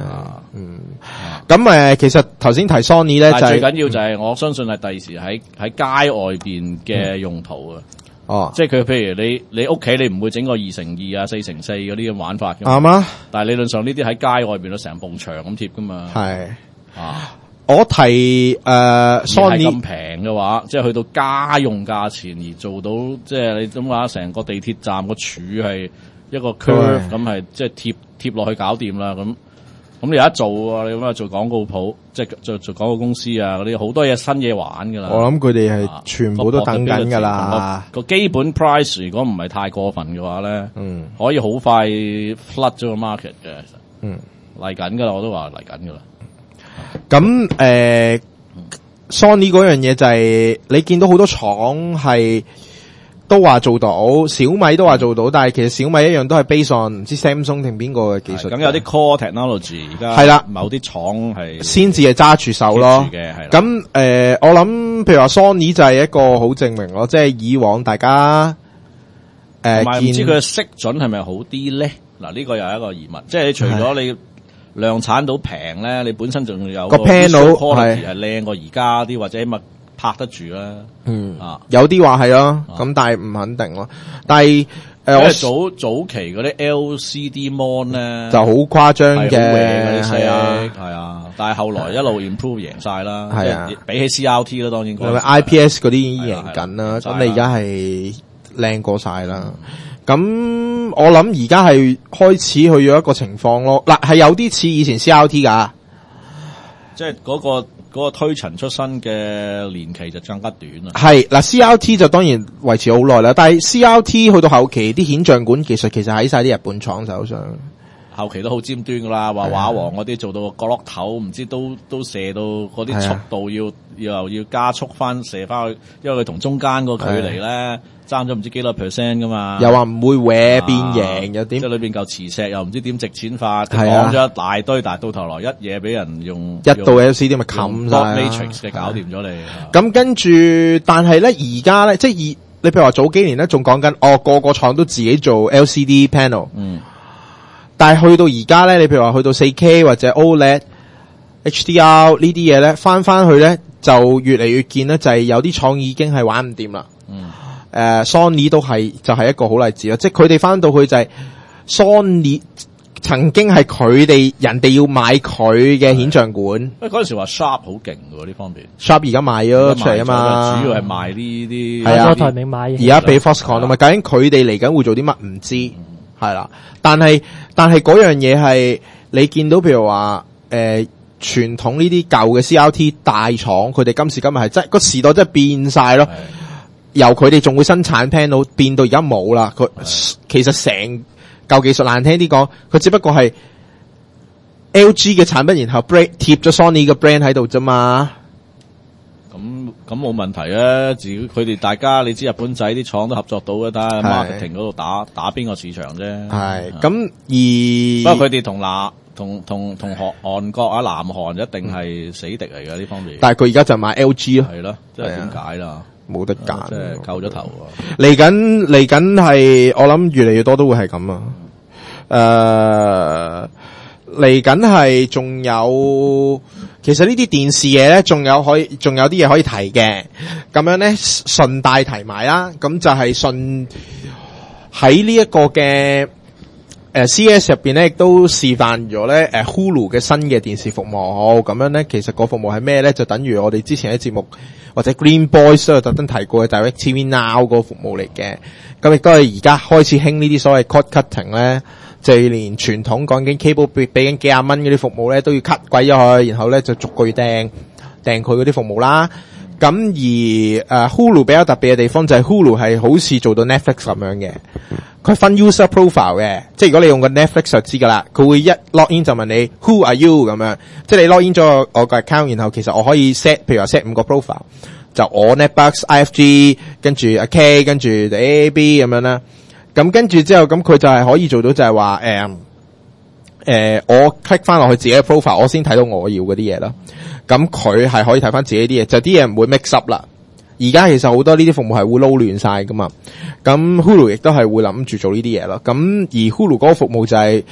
咁其實頭先提 Sony 咧，就係最緊要就係我相信係第時喺街外邊嘅用途啊。哦，即係佢譬如你屋企你唔會整個2乘2啊4乘4嗰啲咁玩法嘅。啱啊。但係理論上呢啲喺街外邊都成埲牆咁貼噶嘛。係啊。我提Sony 咁平嘅話，即係去到家用價錢而做到，即係你諗下成個地鐵站個柱係一個 curve 咁係即係貼落去搞掂啦咁。咁你有得做啊！你咁啊做廣告鋪，即係做廣告公司啊嗰啲好多嘢新嘢玩噶啦。我諗佢哋係全部都等緊噶啦。個基本 price 如果唔係太過分嘅話咧，可以好快 flood 咗個 market 嘅。嚟緊噶啦，我都話嚟緊噶啦。咁Sony 嗰樣嘢就係你見到好多廠係都話做到，小米都話做到，但係其實小米一樣都係 based on 唔知 Samsung 定邊個嘅技術。咁有啲 core technology 而家係啦，某啲廠係先至係揸住手咯。咁我諗譬如話 Sony 就係一個好證明咯，即係以往大家唔知佢嘅色準係咪好啲咧？嗱，呢個又係一個疑問。即係除咗你量產到平咧，你本身仲有個 panel quality 係靚過而家啲，或者起碼拍得住啦。有啲話係咯，咁但係唔肯定咯。但係我早期嗰啲 LCD mon 咧就好誇張嘅，係啊，但係後來一路 improve 贏晒啦，係啊，比起 CRT 啦，當然。IPS 嗰啲已經贏緊啦，咁你而家係靚過晒啦。咁我諗而家係開始去咗一個情況咯，嗱係有啲似以前 CRT 噶，即係嗰個推陳出新嘅年期就更加短啦。係嗱 CRT 就當然維持好耐啦，但係 CRT 去到後期啲顯像管技術其實喺晒啲日本廠手上， 後期都好尖端噶啦，話畫王嗰啲做到個角落頭，唔知都射到嗰啲速度又要加速翻射翻去，因為佢同中間個距離咧爭咗唔知幾多 percent 噶嘛。 又話唔會搲變形，又點？ 即係裏邊嚿磁石又唔知點值錢法，講咗一大堆，但係到頭來一嘢俾人用一度 LCD 咪冚晒 Matrix 嘅搞掂咗你。 咁跟住，但係咧而家咧，即係你譬如話早幾年咧，仲講緊個廠都自己做 LCD panel。但係去到而家咧，你譬如話去到 4K 或者 OLED、HDR 呢啲嘢咧，翻去咧就越嚟越見咧，就係有啲廠已經係玩唔掂啦。Sony 都係就係一個好例子啦，即係佢哋翻到去就係 Sony 曾經係佢哋人哋要買佢嘅顯像管。 嗰陣時話 Sharp 好勁喎呢方面。 Sharp 而家賣咗出嚟啊嘛， 主要係賣呢啲。 係啊， 台名買嘢。 而家俾 Foxconn 啊嘛，究竟佢哋嚟緊會做啲乜唔知，係啦。但係嗰樣嘢係你見到，譬如話傳統呢啲舊嘅 CRT 大廠，佢哋今時今日係真個時代真係變晒咯。由佢哋仲會生產 panel 變到而家冇啦。佢其實成舊技術難聽啲講，佢只不過係 LG 嘅產品，然後 貼咗 Sony 嘅 brand 喺度啫嘛。 咁冇問題啊！佢哋大家你知日本仔啲廠都合作到嘅，但係 marketing 嗰度打邊個市場啫。係咁不過佢哋同韓國啊、南韓一定係死敵嚟嘅呢方面。 但係佢而家就買 LG 咯。係咯，即係點解啦？冇得揀，即係夠咗頭喎。嚟緊係我諗越嚟越多都會係咁啊。嚟緊係仲有，其實呢啲電視嘢咧，仲有啲嘢可以提嘅。咁樣咧，順帶提埋啦。咁就係喺呢一個嘅CES 入邊咧，亦都示範咗咧Hulu 嘅新嘅電視服務。咁樣咧，其實個服務係咩咧？就等於我哋之前喺節目或者 Green Boys 都有特登提過嘅 DirecTV Now 個服務嚟嘅。咁亦都係而家開始興呢啲所謂 cord cutting 咧。就係連傳統講緊 cable 俾緊幾廿蚊嗰啲服務咧，都要 cut 鬼咗佢，然後咧就逐個月訂佢嗰啲服務啦。咁而Hulu 比較特別嘅地方就係 Hulu 係好似做到 Netflix 咁樣嘅，佢分 user profile 嘅，即係如果你用個 Netflix 就知噶啦，佢會一 log in 就問你 Who are you 咁樣，即係你 log in 咗我個 account， 然後其實我可以 set， 譬如話 set 5個 profile， 就我 Netbox IFG 跟住阿 K 跟住 AB 咁樣啦。咁跟住之後，咁佢就係可以做到就係話，我 click 翻落去自己嘅 profile， 我先睇到我要嗰啲嘢啦。咁佢係可以睇翻自己啲嘢，就啲嘢唔會 mix up 啦。而家其實好多呢啲服務係會撈亂晒噶嘛。咁 Hulu 亦都係會諗住做呢啲嘢咯。咁而 Hulu 嗰個服務就係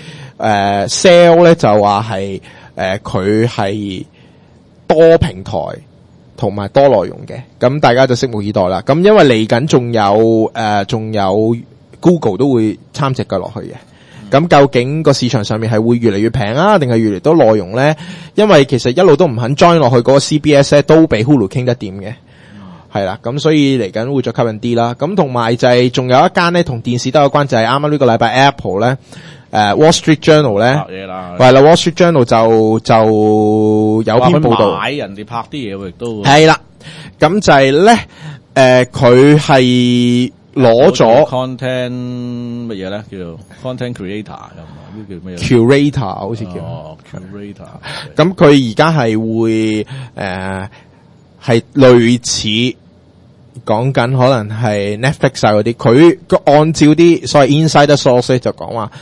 sell 咧，就話係佢係多平台同埋多內容嘅。咁大家就拭目以待啦。咁因為嚟緊仲有 Google 都會參隻腳落去嘅，咁究竟個市場上面係會越嚟越平啊，定係越嚟越多內容咧？因為其實一路都唔肯 join 落去嗰個 CBS 咧，都比 Hulu 傾得掂嘅，係啦，咁所以嚟緊會再吸引啲啦。咁同埋就係仲有一間咧同電視都有關，就係啱啱呢個禮拜 Apple 咧，Wall Street Journal 咧，係啦 ，Wall Street Journal 就有篇報道， 買人哋拍啲嘢亦都係啦，咁就係咧，佢係。攞咗 content 乜嘢咧？叫做 content creator 咁啊？呢叫乜嘢 ？curator 好似叫 curator。 咁佢而家係會係類似講緊可能係 Netflix 啊嗰啲。佢按照啲所謂 insider source 就講話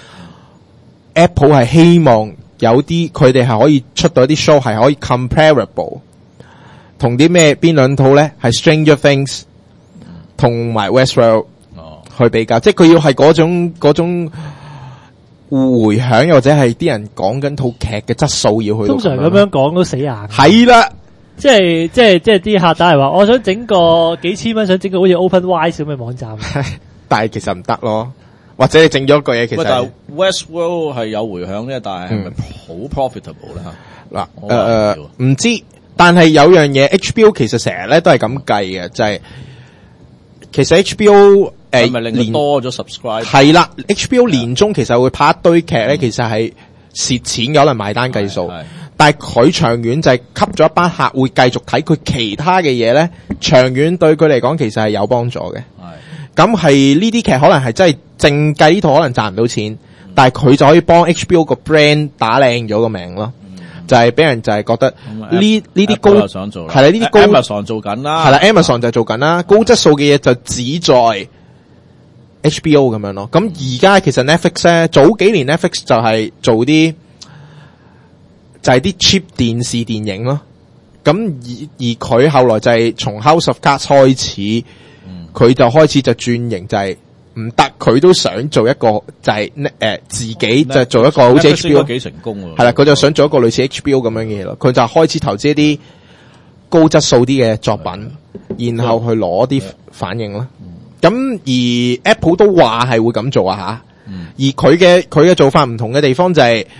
Apple 係希望有啲佢哋係可以出到一啲 show 係可以 comparable 同啲咩邊兩套咧？係 Stranger Things。同埋 Westworld 去比較，即係佢要係嗰種回響，又或者係啲人講緊套劇嘅質素要去。 通常咁樣講都死硬。 係啦， 即係啲客打嚟話，我想整個幾千蚊，想整個好似 OpenWise 咁嘅網站， 但係其實唔得咯。或者你整咗個嘢，其實但係 Westworld 係有回響咧，但係係咪好 profitable 咧？ 嗱，唔知，但係有樣嘢 HBO 其實成日咧都係咁計嘅，就係。其實 HBO 係咪令佢多咗 subscribe？ 係啦 ，HBO 年中其實會拍一堆劇咧，其實係蝕錢嘅，可能買單計數。但係佢長遠就係吸咗一班客，會繼續睇佢其他嘅嘢咧。長遠對佢嚟講，其實係有幫助嘅。咁係呢啲劇可能係真係淨計呢套可能賺唔到錢， 但係佢就可以幫 HBO 個 brand 打靚咗個名咯。就係俾人就係覺得呢啲高係啦，呢啲高 Amazon 做緊啦， 係啦 Amazon 就做緊啦，高質素嘅嘢就只在 HBO 咁樣咯。咁而家其實 Netflix 咧，早幾年 Netflix 就係做啲就係啲 cheap 電視電影咯。咁而佢後來就係從 House of Cards 開始，佢就開始就轉型，就係唔得，佢都想做一個就係自己就做一個好似 HBO 幾成功喎。 係啦，佢就想做一個類似 HBO 咁樣嘅嘢咯。佢就開始投資一啲高質素啲嘅作品，然後去攞啲反應啦。咁而 Apple 都話係會咁做啊吓，而佢嘅做法唔同嘅地方就係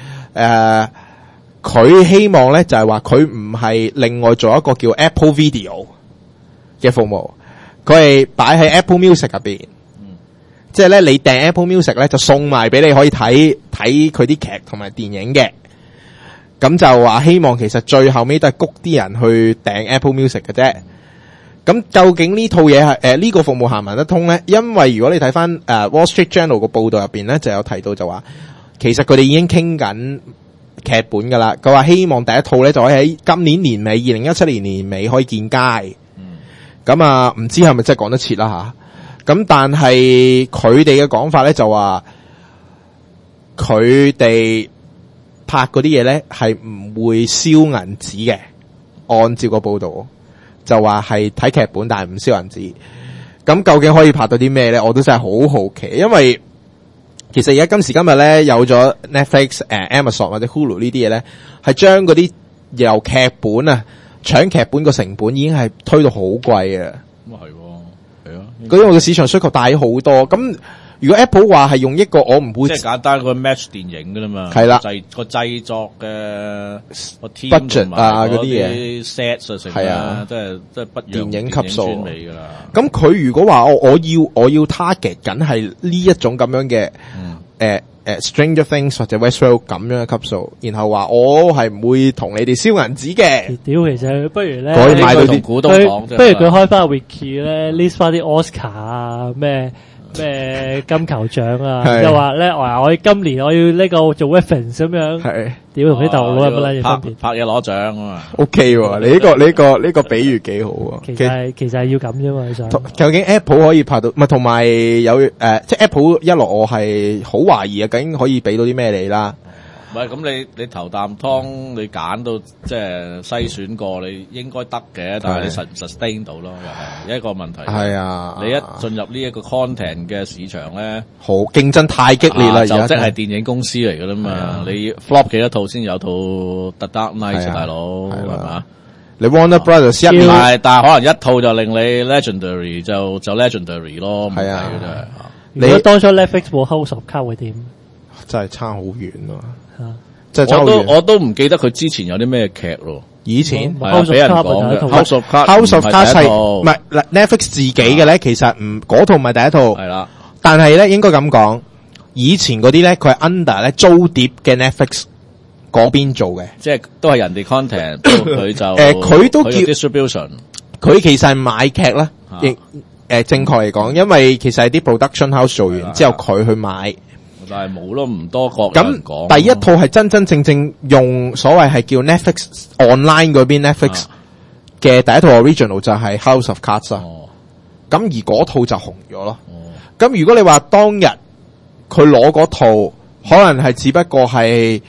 佢希望咧就係話佢唔係另外做一個叫 Apple Video 嘅服務，佢係擺喺 Apple Music 入邊。即係咧，你訂 Apple Music 咧，就送埋俾你可以睇佢啲劇同埋電影嘅。咁就話希望其實最後尾都係谷啲人去訂 Apple Music 嘅啫。咁究竟呢套嘢係呢個服務行唔行得通咧？因為如果你睇翻Wall Street Journal 個報道入邊咧，就有提到就話，其實佢哋已經傾緊劇本噶啦。佢話希望第一套咧就可以喺今年年尾，2017年年尾可以見街。咁啊，唔知係咪真係講得切啦吓？咁但係佢哋嘅講法咧就話，佢哋拍嗰啲嘢咧係唔會燒銀紙嘅，按照個報道就話係睇劇本但係唔燒銀紙。咁究竟可以拍到啲咩咧？我都真係好好奇，因為其實而家今時今日咧有咗 Netflix、Amazon 或者 Hulu 呢啲嘢咧，係將嗰啲由劇本啊搶劇本個成本已經係推到好貴啊。 咁啊係。 嗰啲我嘅市場需求大好多，咁如果 Apple 話係用一個我唔會即係簡單個 match 電影噶啦嘛， 係啦， 個製作嘅個 budget 啊嗰啲嘢 set 啊成啊，即係不電影級數嚟噶啦。 咁佢如果話我要 target 緊係呢一種咁樣嘅Stranger Things 或者 Westworld 咁樣嘅級數，然後話我係唔會同你哋燒銀紙嘅。 屌，其實不如咧， 可以買到啲股東講， 不如佢開翻個 wiki 咧 ，list 翻啲 Oscar 啊，咩金球獎啊，又話咧，我今年我要呢個做 reference 咁樣，係屌同啲大佬有乜撚嘢分別？ 拍嘢攞獎啊嘛 ，OK 喎，你呢個比喻幾好啊。 其實係要咁啫嘛，想究竟 Apple 可以拍到，唔係同埋有即係 Apple 一來我係好懷疑啊，究竟可以俾到啲咩你啦？ 唔係咁你頭啖湯你揀到即係篩選過，你應該得嘅，但係你實唔 sustain 到咯，又係一個問題。係啊， 你一進入呢一個 content 嘅市場咧， 好競爭太激烈啦， 就即係電影公司嚟噶啦嘛。你 flop 幾多套先有套 The Dark Knight 大佬係嘛？ 你 Warner Brothers 一年， 但係可能一套就令你 legendary 就 legendary 咯。係啊， 如果當初 Netflix 冇 House of Cards 會點？ 真係差好遠咯。即係我都唔記得佢之前有啲咩劇咯。以前俾人講嘅 House of Cards 係唔係 Netflix 自己嘅咧？其實唔嗰套唔係第一套，係啦。但係咧應該咁講，以前嗰啲咧佢係 under 咧租碟嘅 Netflix 嗰邊做嘅， 即係都係人哋 content， 佢就佢都叫 distribution。 佢其實係買劇啦，正確嚟講，因為其實係啲 production house 做完之後佢去買。 但係冇咯，唔多國人講。咁第一套係真真正正用所謂係叫 Netflix online 嗰邊 Netflix 嘅第一套 original 就係 House of Cards 啊。咁而嗰套就紅咗咯。咁如果你話當日佢攞嗰套，可能係只不過係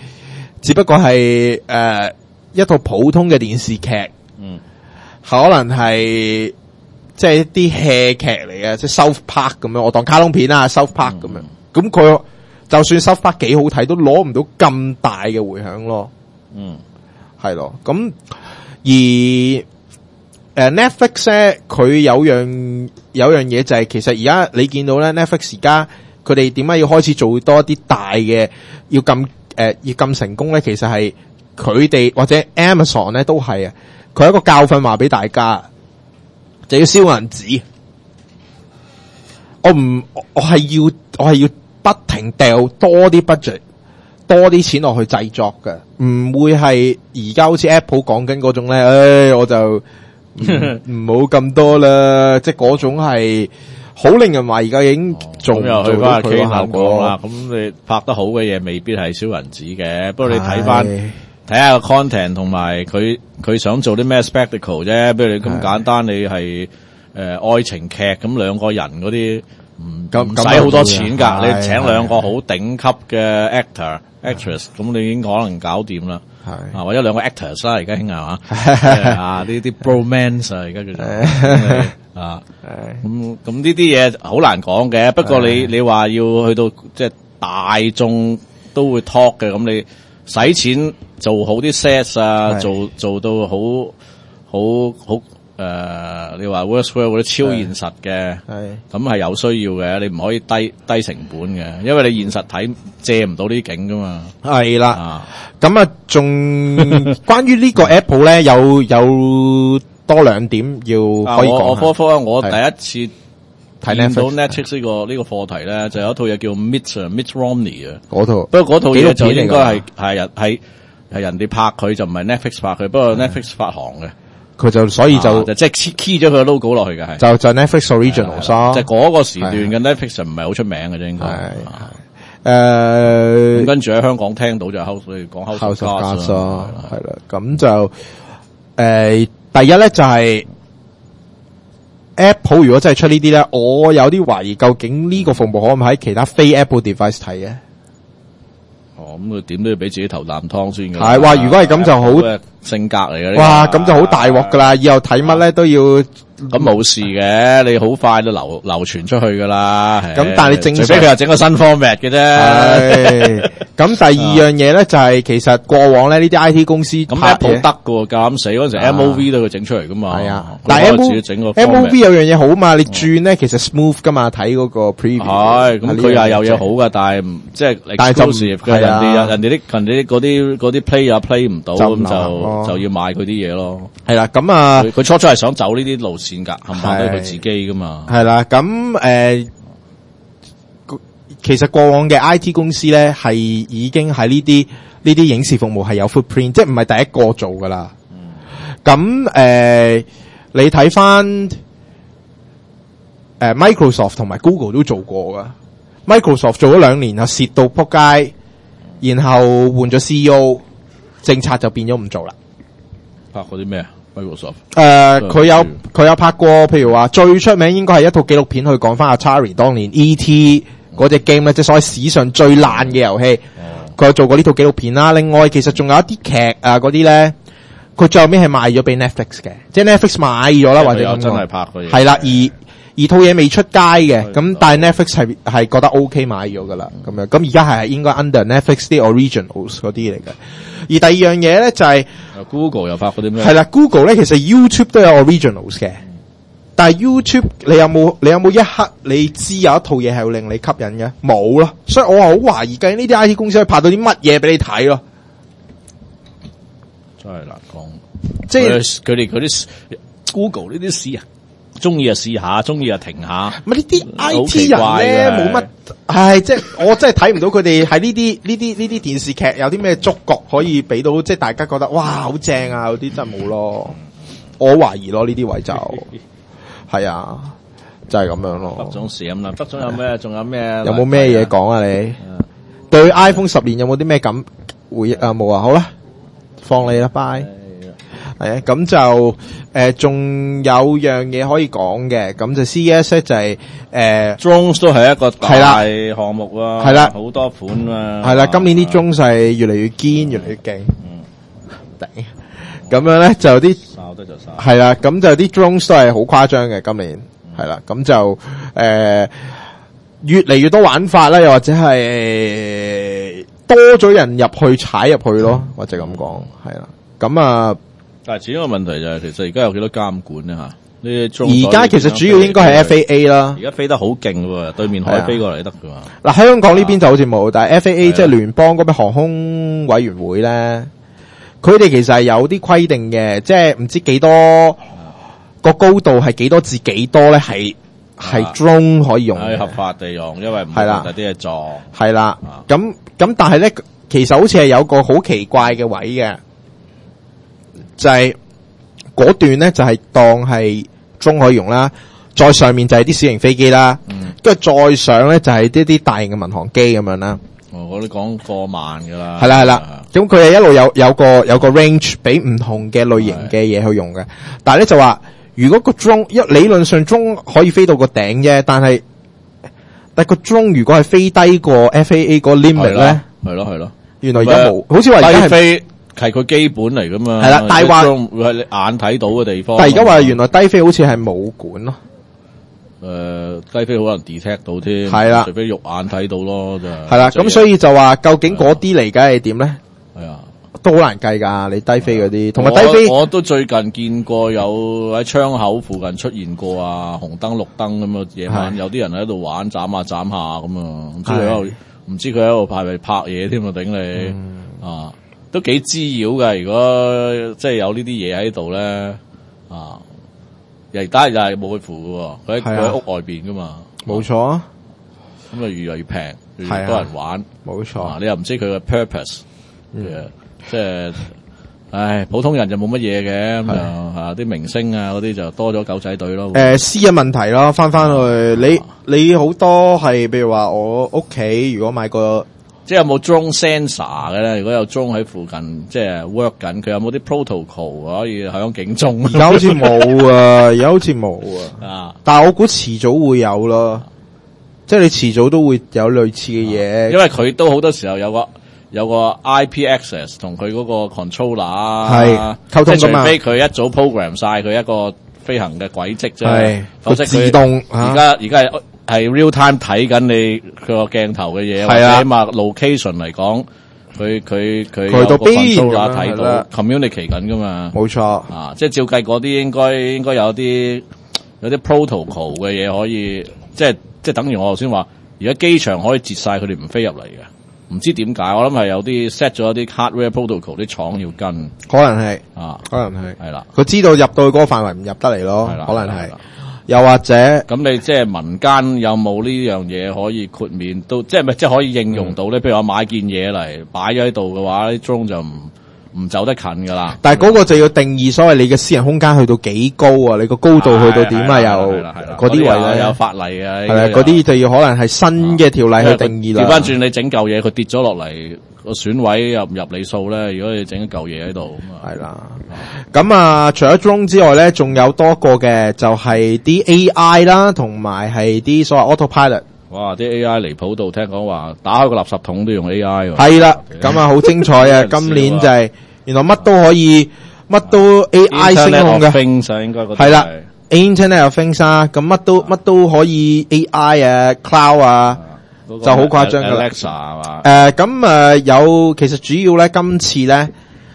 一套普通嘅電視劇，可能係即係一啲 hea 劇嚟嘅，即係 South Park 咁樣，我當卡通片啊 South Park 咁樣。咁佢就算 South Park 幾好睇，都攞唔到咁大嘅回響咯。係咯。咁而Netflix 咧，佢有樣嘢就係，其實而家你見到咧 Netflix 而家佢哋點解要開始做多啲大嘅，要咁成功咧？其實係佢哋或者 Amazon 咧都係啊，佢有一個教訓話俾大家，就要燒銀紙。我係要不停掉多啲 budget， 多啲錢落去製作嘅，唔會係而家好似 Apple 講緊嗰種咧，我就唔好咁多啦，即係嗰種係好令人懷疑究竟做唔做到佢嘅效果啦。咁你拍得好嘅嘢未必係小人子嘅，不過你睇下個 content 同埋佢想做啲咩 spectacle 啫。比如你咁簡單，你係愛情劇咁兩個人嗰啲唔使好多錢㗎，你請兩個好頂級嘅 actor。actress 咁你已經可能搞掂啦，係或者兩個 actors 啦，而家興係嘛啊呢啲 bromance 啊，而家叫做啊咁呢啲嘢好難講嘅。不過你話要去到即係大眾都會 talk 嘅，咁你使錢做好啲 sets 啊，做到好你話 Westworld 嗰啲超現實嘅，咁係有需要嘅，你唔可以低成本嘅，因為你現實睇借唔到呢啲景噶嘛。 係啦，咁仲關於呢個 Apple 咧，有多兩點要可以講。 我第一次睇到 Netflix 呢個課題咧，就有一套嘢叫 Mitt Romney 啊，嗰套。不過嗰套嘢就應該係人哋拍佢，就唔係 Netflix 拍佢，不過 Netflix 發行嘅。 佢就所以就即係 key 咗佢個 logo 落去嘅，係就 Netflix Original 咯， 即係嗰個時段嘅 Netflix 唔係好出名嘅啫，應該跟住喺香港聽到就講 House of Cards 係啦，咁就第一咧就係 Apple 如果真係出呢啲咧，我有啲懷疑究竟呢個服務可唔可以喺其他非 Apple device 睇嘅？ 咁佢點都要俾自己頭啖湯先嘅。 係話如果係咁就好性格嚟嘅。 哇，咁就好大鑊噶啦！以後睇乜咧都要咁冇事嘅，你好快都流傳出去噶啦。 咁但係你正常， 除非佢又整個新 format 嘅啫。 係。咁第二樣嘢咧就係其實過往咧呢啲 IT 公司咁 Apple 得嘅喎，咁死嗰陣時 MOV 都佢整出嚟噶嘛。係啊，但係 MOV 有樣嘢好嘛，你轉咧其實 smooth 噶嘛，睇嗰個 preview。係，咁佢又有嘢好噶，但係即係 exclusive 嘅人哋啲嗰啲 play 又 play 唔到，咁就要買佢啲嘢咯。係啦，咁佢初係想走呢啲路線噶，冚唪唥都係佢自己噶嘛。 係啦，咁其實過往嘅 IT 公司咧係已經喺呢啲影視服務係有 footprint， 即係唔係第一個做噶啦。咁你睇翻Microsoft 同埋 Google 都做過噶。Microsoft 做咗2年啊，蝕到撲街，然後換咗 CEO， 政策就變咗唔做啦。 拍過啲咩啊 ？Microsoft 佢有拍過，譬如話最出名應該係一套紀錄片去講翻 Atari 當年 E.T. 嗰隻 game 咧，即係所謂史上最爛嘅遊戲。佢有做過呢套紀錄片啦。另外其實仲有一啲劇啊嗰啲咧，佢最後尾係賣咗俾 Netflix 嘅，即係 Netflix 買咗啦，或者真係拍過嘢。 係啦，而套嘢未出街嘅，咁但係 Netflix 係覺得 OK 買咗噶啦，咁樣咁而家係應該 under Netflix 啲 originals 嗰啲嚟嘅。而第二樣嘢咧就係 Google 又拍嗰啲咩？ 係啦 ，Google 咧其實 YouTube 都有 originals 嘅，但係 YouTube 你有冇一刻你知有一套嘢係會令你吸引嘅？冇咯，所以我係好懷疑究竟呢啲 IT 公司可以拍到啲乜嘢俾你睇咯。 真係難講， 即係佢哋嗰啲 Google 呢啲事啊。中意就試下，中意就停下。 呢啲 IT 人咧冇乜，係即係我真係睇唔到佢哋喺呢啲電視劇有啲咩觸覺可以俾到，即係大家覺得哇好正啊！嗰啲真係冇咯，我懷疑咯呢啲位就係啊，就係咁樣咯。 北總時咁啦，北總有咩？仲有咩？ 有冇咩嘢講啊？你對 iPhone 10年有冇啲咩感回憶啊？冇啊，好啦，放你啦，拜。係啊，咁就仲有樣嘢可以講嘅，咁就 CES 咧就係 drones 都係一個大項目啊， 係啦， 好多款啊， 係啦，今年啲 drones 係越嚟越堅，越嚟越勁，頂，咁樣咧就啲爆得就晒， 係啦，咁就啲 drones 都係好誇張嘅，今年係啦，咁就越嚟越多玩法啦，又或者係多咗人入去踩入去咯，或者咁講，係啦，咁啊。 但係始終個問題就係，其實而家有幾多監管咧吓？ 而家其實主要應該係 FAA 啦。 而家飛得好勁喎，對面海飛過嚟得噶嘛？ 嗱，香港呢邊就好似冇，但係 FAA 即係聯邦嗰邊航空委員會咧，佢哋其實係有啲規定嘅，即係唔知幾多個高度係幾多至幾多咧，係 drone 可以用， 係合法地用，因為唔係啦，啲嘢撞係啦。咁但係咧，其實好似係有個好奇怪嘅位嘅。就係嗰段咧，就係當係drone可以用啦。 再上面就係啲小型飛機啦，跟住再上咧就係啲大型嘅民航機咁樣啦。 我哋講過萬噶啦， 係啦，咁佢係一路有個 range 俾唔同嘅類型嘅嘢去用嘅，但係咧就話如果個 drone 理論上 drone 可以飛到個頂啫，但係個 drone 如果係飛低過 FAA 個 limit 咧，係咯，原來而家冇，好似話而家係飛係佢基本嚟噶嘛， 係啦，但係話會係你眼睇到嘅地方， 但係而家話原來低飛好似係冇管咯。 低飛可能 detect 到添， 係啦， 除非肉眼睇到咯，就係啦。咁所以就話究竟嗰啲嚟緊係點咧？ 係啊， 都好難計㗎。你低飛嗰啲，同埋低飛我都最近見過有喺窗口附近出現過啊，紅燈綠燈咁啊，夜晚有啲人喺度玩斬下咁啊，唔知佢喺度係咪拍嘢添啊？頂你啊，都幾滋擾㗎。如果即係有呢啲嘢喺度咧啊！又係冇佢扶嘅，佢喺屋外邊噶嘛， 冇錯啊。 咁啊越嚟越平，越多人玩， 冇錯。 你又唔知佢嘅 purpose，即係，唉，普通人就冇乜嘢嘅，咁就啲明星啊嗰啲就多咗狗仔隊咯。 私隱問題咯，翻去你好多係，譬如話我屋企如果買個。 即係有冇 drone sensor 嘅咧？如果有 drone 喺附近，即係 work 緊，佢有冇啲 protocol 可以響警鐘？ 而家好似冇啊，而家好似冇啊。但係我估遲早會有咯，即係你遲早都會有類似嘅嘢。 因為佢都好多時候有個 IP access 同佢嗰個 controller 係溝通噶嘛。 除非佢一早 program 晒佢一個飛行嘅軌跡啫，否則自動。 而家係 real time 睇緊你個鏡頭嘅嘢，或者起碼 location 嚟講，佢有個 controller 睇到 communicate 緊噶嘛。 冇錯啊，即係照計嗰啲應該有啲 protocol 嘅嘢可以，即係等於我頭先話，而家機場可以截晒佢哋唔飛入嚟嘅，唔知點解，我諗係有啲 set 咗一啲 hardware protocol 啲廠要跟， 可能係可能係啦，佢知道入到去嗰個範圍唔入得嚟咯，可能係。又或者咁你即係民間有冇呢樣嘢可以豁免都即係可以應用到咧？譬如我買件嘢嚟擺咗喺度嘅話，啲 drone 就唔走得近噶啦。 但係嗰個就要定義所謂你嘅私人空間去到幾高啊？你個高度去到點啊？又嗰啲位咧有法例啊，係啦，嗰啲就要可能係新嘅條例去定義啦。 調翻轉你整嚿嘢，佢跌咗落嚟個損位入唔入你數咧？如果你整一嚿嘢喺度， 係啦。咁啊，除咗 drone 之外咧，仲有多個嘅就係啲 AI 啦，同埋係啲所謂 autopilot。 哇！啲 AI 離譜到聽講話打開個垃圾桶都用 AI 喎。 係啦，咁啊好精彩啊！今年就係原來乜都可以，乜都 AI 聲控嘅。係啦 ，Internet of Things 啊，咁乜都可以 AI 啊 ，Cloud 啊，就好誇張噶啦。 Alexa 係嘛？ 咁有其實主要咧，今次咧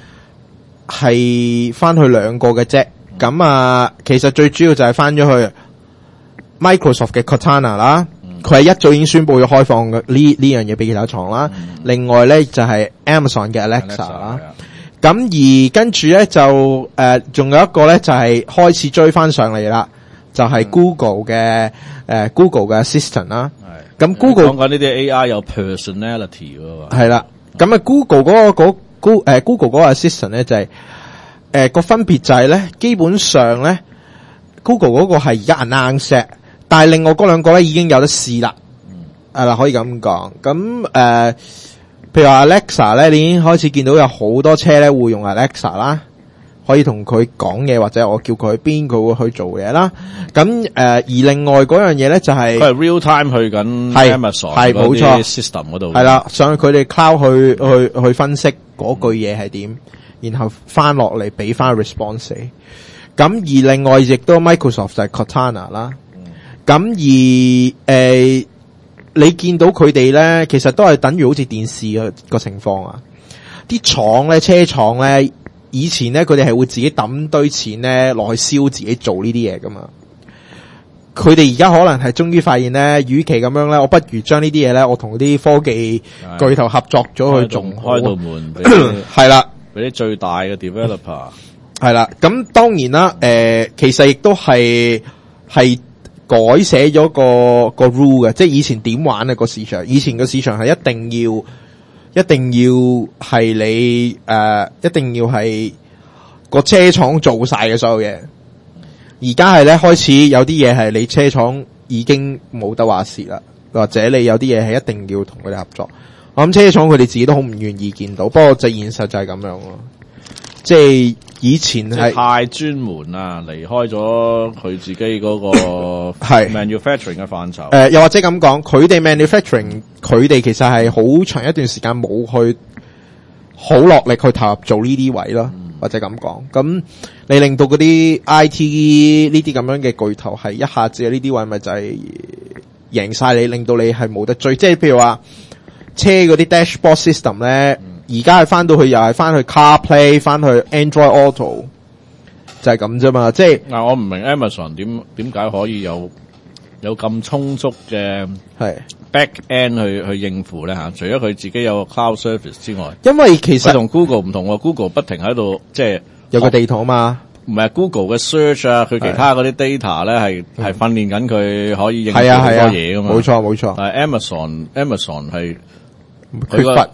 係翻去兩個嘅啫。咁其實最主要就係翻咗去 Microsoft 嘅 Cortana 啦。佢係一早已經宣布咗開放嘅呢樣嘢俾其他廠啦。另外咧就係 Amazon 嘅 Alexa 啦。咁而跟住咧就仲有一個咧就係開始追翻上嚟啦，就係 Google 嘅Google 嘅 Assistant 啦。咁 Google 講緊呢啲 AI 有 personality 喎。 係啦，咁Google 嗰個Google 嗰個 Assistant 咧就係個分別就係咧，基本上咧 Google 嗰個係而家 announce，但係另外嗰兩個咧已經有得試啦。係啦，可以咁講。咁譬如話 Alexa 咧，你已經開始見到有好多車咧會用 Alexa 啦，可以同佢講嘢，或者我叫佢去邊，佢會去做嘢啦。咁而另外嗰樣嘢咧就係佢係 real time 去緊 Amazon 係冇錯 system 嗰度， 係啦，上去佢哋 cloud 去分析嗰句嘢係點，然後翻落嚟俾翻 response。咁而另外亦都 Microsoft 就係 Cortana 啦。咁而你見到佢哋咧，其實都係等於好似電視個情況啊！啲廠咧，車廠咧，以前咧佢哋係會自己抌堆錢咧落去燒自己做呢啲嘢噶嘛。佢哋而家可能係終於發現咧，與其咁樣咧，我不如將呢啲嘢咧，我同啲科技巨頭合作咗去仲好。 開道門俾係啦， 俾啲最大嘅 developer。 係啦，咁當然啦，其實亦都係改寫咗個 rule 嘅，即係以前點玩啊個市場？以前個市場係一定要係你一定要係個車廠做晒嘅所有嘢， 而家係咧開始有啲嘢係你車廠已經冇得話事啦，或者你有啲嘢係一定要同佢哋合作。我諗車廠佢哋自己都好唔願意見到，不過就現實就係咁樣咯。即係以前係太專門啦，離開咗佢自己嗰個係 manufacturing 嘅範疇。 又或者咁講，佢哋 manufacturing 佢哋其實係好長一段時間冇去好落力去投入做呢啲位咯，或者咁講。咁你令到嗰啲 IT 呢啲咁樣嘅巨頭係一下子呢啲位咪就係贏晒你，令到你係冇得追。即係譬如話車嗰啲 dashboard system 咧，而家係翻到去又係翻去 CarPlay， 翻去 Android Auto， 就係咁啫嘛。即係我唔明 Amazon 點解可以有咁充足嘅係 back end 去應付咧吓？除咗佢自己有個 cloud service 之外， 因為其實同 Google 唔同喎 ，Google 不停喺度即係有個地圖啊嘛。 唔係 Google 嘅 search 啊，佢其他嗰啲 data 咧係訓練緊佢可以應付好多嘢噶嘛。 冇錯。 但係 Amazon 係缺乏。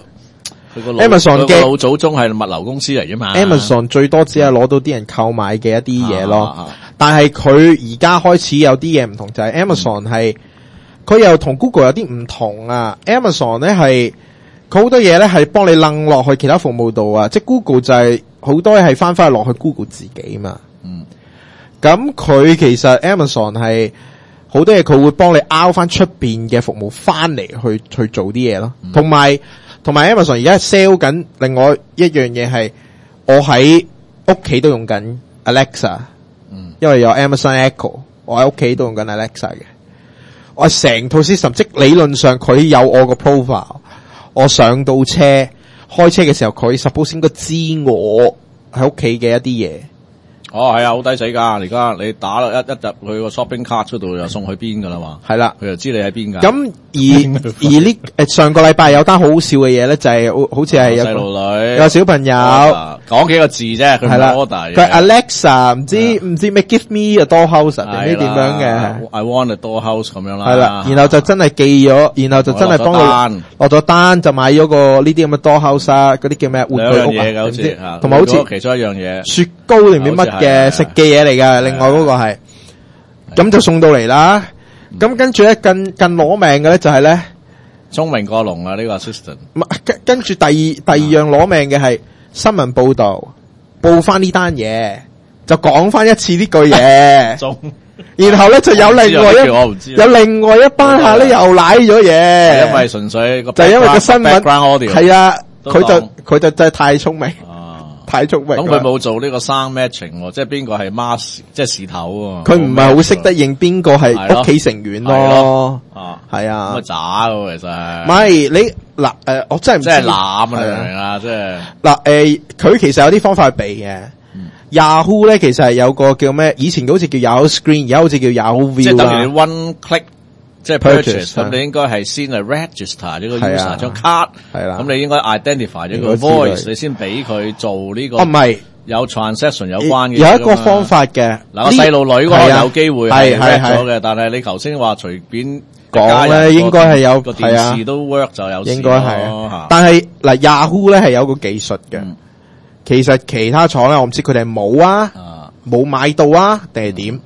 Amazon 嘅老祖宗係物流公司嚟啫嘛。 Amazon 最多只係攞到啲人購買嘅一啲嘢咯。但係佢而家開始有啲嘢唔同，就係 Amazon 係佢又同 Google 有啲唔同啊。Amazon 咧係佢好多嘢咧係幫你掕落去其他服務度啊，即係 Google 就係好多嘢係翻返落去 Google 自己嘛。咁佢其實 Amazon 係好多嘢佢會幫你 out 翻出邊嘅服務翻嚟去做啲嘢咯。同埋 Amazon 而家 sell 緊另外一樣嘢係我喺屋企都用緊 Alexa，因為有 Amazon Echo， 我喺屋企都用緊 Alexa 嘅。我成套 system 即理論上佢有我個 profile， 我上到車開車嘅時候佢 suppose 應該知我喺屋企嘅一啲嘢。 係啊，好抵死噶！而家你打一入去個 shopping cart 嗰度，又送去邊噶啦嘛？係啦，佢就知你喺邊噶。 咁而呢上個禮拜有單好好笑嘅嘢咧，就係好似係有細路女，有小朋友講幾個字啫，佢唔 order。 佢 Alexa 唔知咩 give me a dollhouse 定唔知點樣嘅 ？I want a dollhouse 咁樣啦。 係啦，然後就真係寄咗，然後就真係幫佢落咗單，就買咗個呢啲咁嘅 dollhouse 啊，嗰啲叫咩？ 兩樣嘢嘅好似， 同埋好似其中一樣嘢， 雪糕定唔知乜嘅食嘅嘢嚟噶，另外嗰個係，咁就送到嚟啦。咁跟住咧，更攞命嘅咧就係咧， 聰明過龍啊！呢個 assistant。 跟住第二樣攞命嘅係新聞報道，報翻呢單嘢，就講翻一次呢句嘢。然後咧就有另外一班客咧又瀨咗嘢。 因為純粹就因為個新聞係啊，佢就真係太聰明。太聰明， 咁佢冇做呢個sound matching，即係邊個係 mask，即係事頭。 佢唔係好識得認邊個係屋企成員咯。係啊， 咁啊渣嘅其實係。 唔係你嗱我真係唔知。 即係濫啊，你明唔明啊？即係嗱佢其實有啲方法去避嘅。Yahoo 咧其實係有個叫咩？以前好似叫 Yahoo Screen，而家好似叫 Yahoo View 即係等於你 one click。即係 purchase，咁你應該係先係 register 呢個 user 張卡，係啦，咁你應該 identify 咗個 voice，你先俾佢做呢個。唔係有 transaction 有關嘅。有一個方法嘅。 嗱個細路女嗰個有機會係 read 咗嘅，但係你頭先話隨便講咧，應該係有個電視都 work 就有。 應該係。但係嗱 Yahoo 咧係有個技術嘅，其實其他廠咧我唔知佢哋係冇啊，冇買到啊，定係點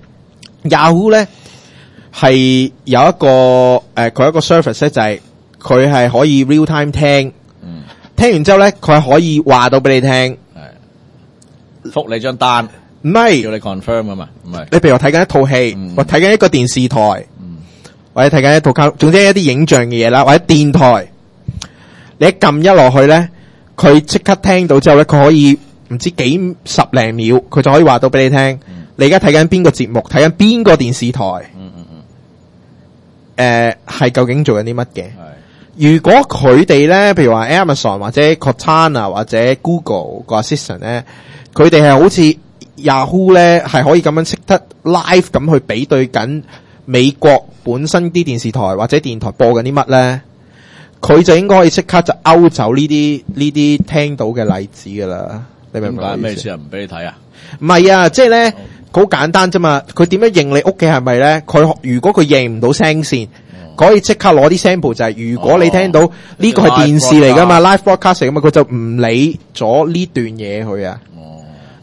？Yahoo 咧。係有一個佢一個 service 咧，就係佢係可以 real time 聽，聽完之後咧，佢係可以話到俾你聽， 覆你張單， 唔係叫你 confirm 噶嘛，唔係。 你譬如我睇緊一套戲，或睇緊一個電視台，或者睇緊一套卡，總之一啲影像嘅嘢啦，或者電台，你一撳一落去咧，佢即刻聽到之後咧，佢可以唔知幾十零秒，佢就可以話到俾你聽，你而家睇緊邊個節目，睇緊邊個電視台。係究竟做緊啲乜嘅？如果佢哋咧，譬如話 Amazon 或者 Cortana 或者 Google 個 assistant 咧，佢哋係好似 Yahoo 咧，係可以咁樣識得 live 咁去比對緊美國本身啲電視台或者電台播緊啲乜咧，佢就應該可以即刻就勾走呢啲聽到嘅例子噶啦。你明唔明咩意思啊？唔俾你睇啊？ 唔係啊，即係咧。好簡單啫嘛，佢點樣認你屋企係咪咧？佢如果佢認唔到聲線，可以即刻攞啲 sample， 就係如果你聽到呢個係電視嚟噶嘛，live broadcast 嚟噶嘛，佢就唔理咗呢段嘢佢啊。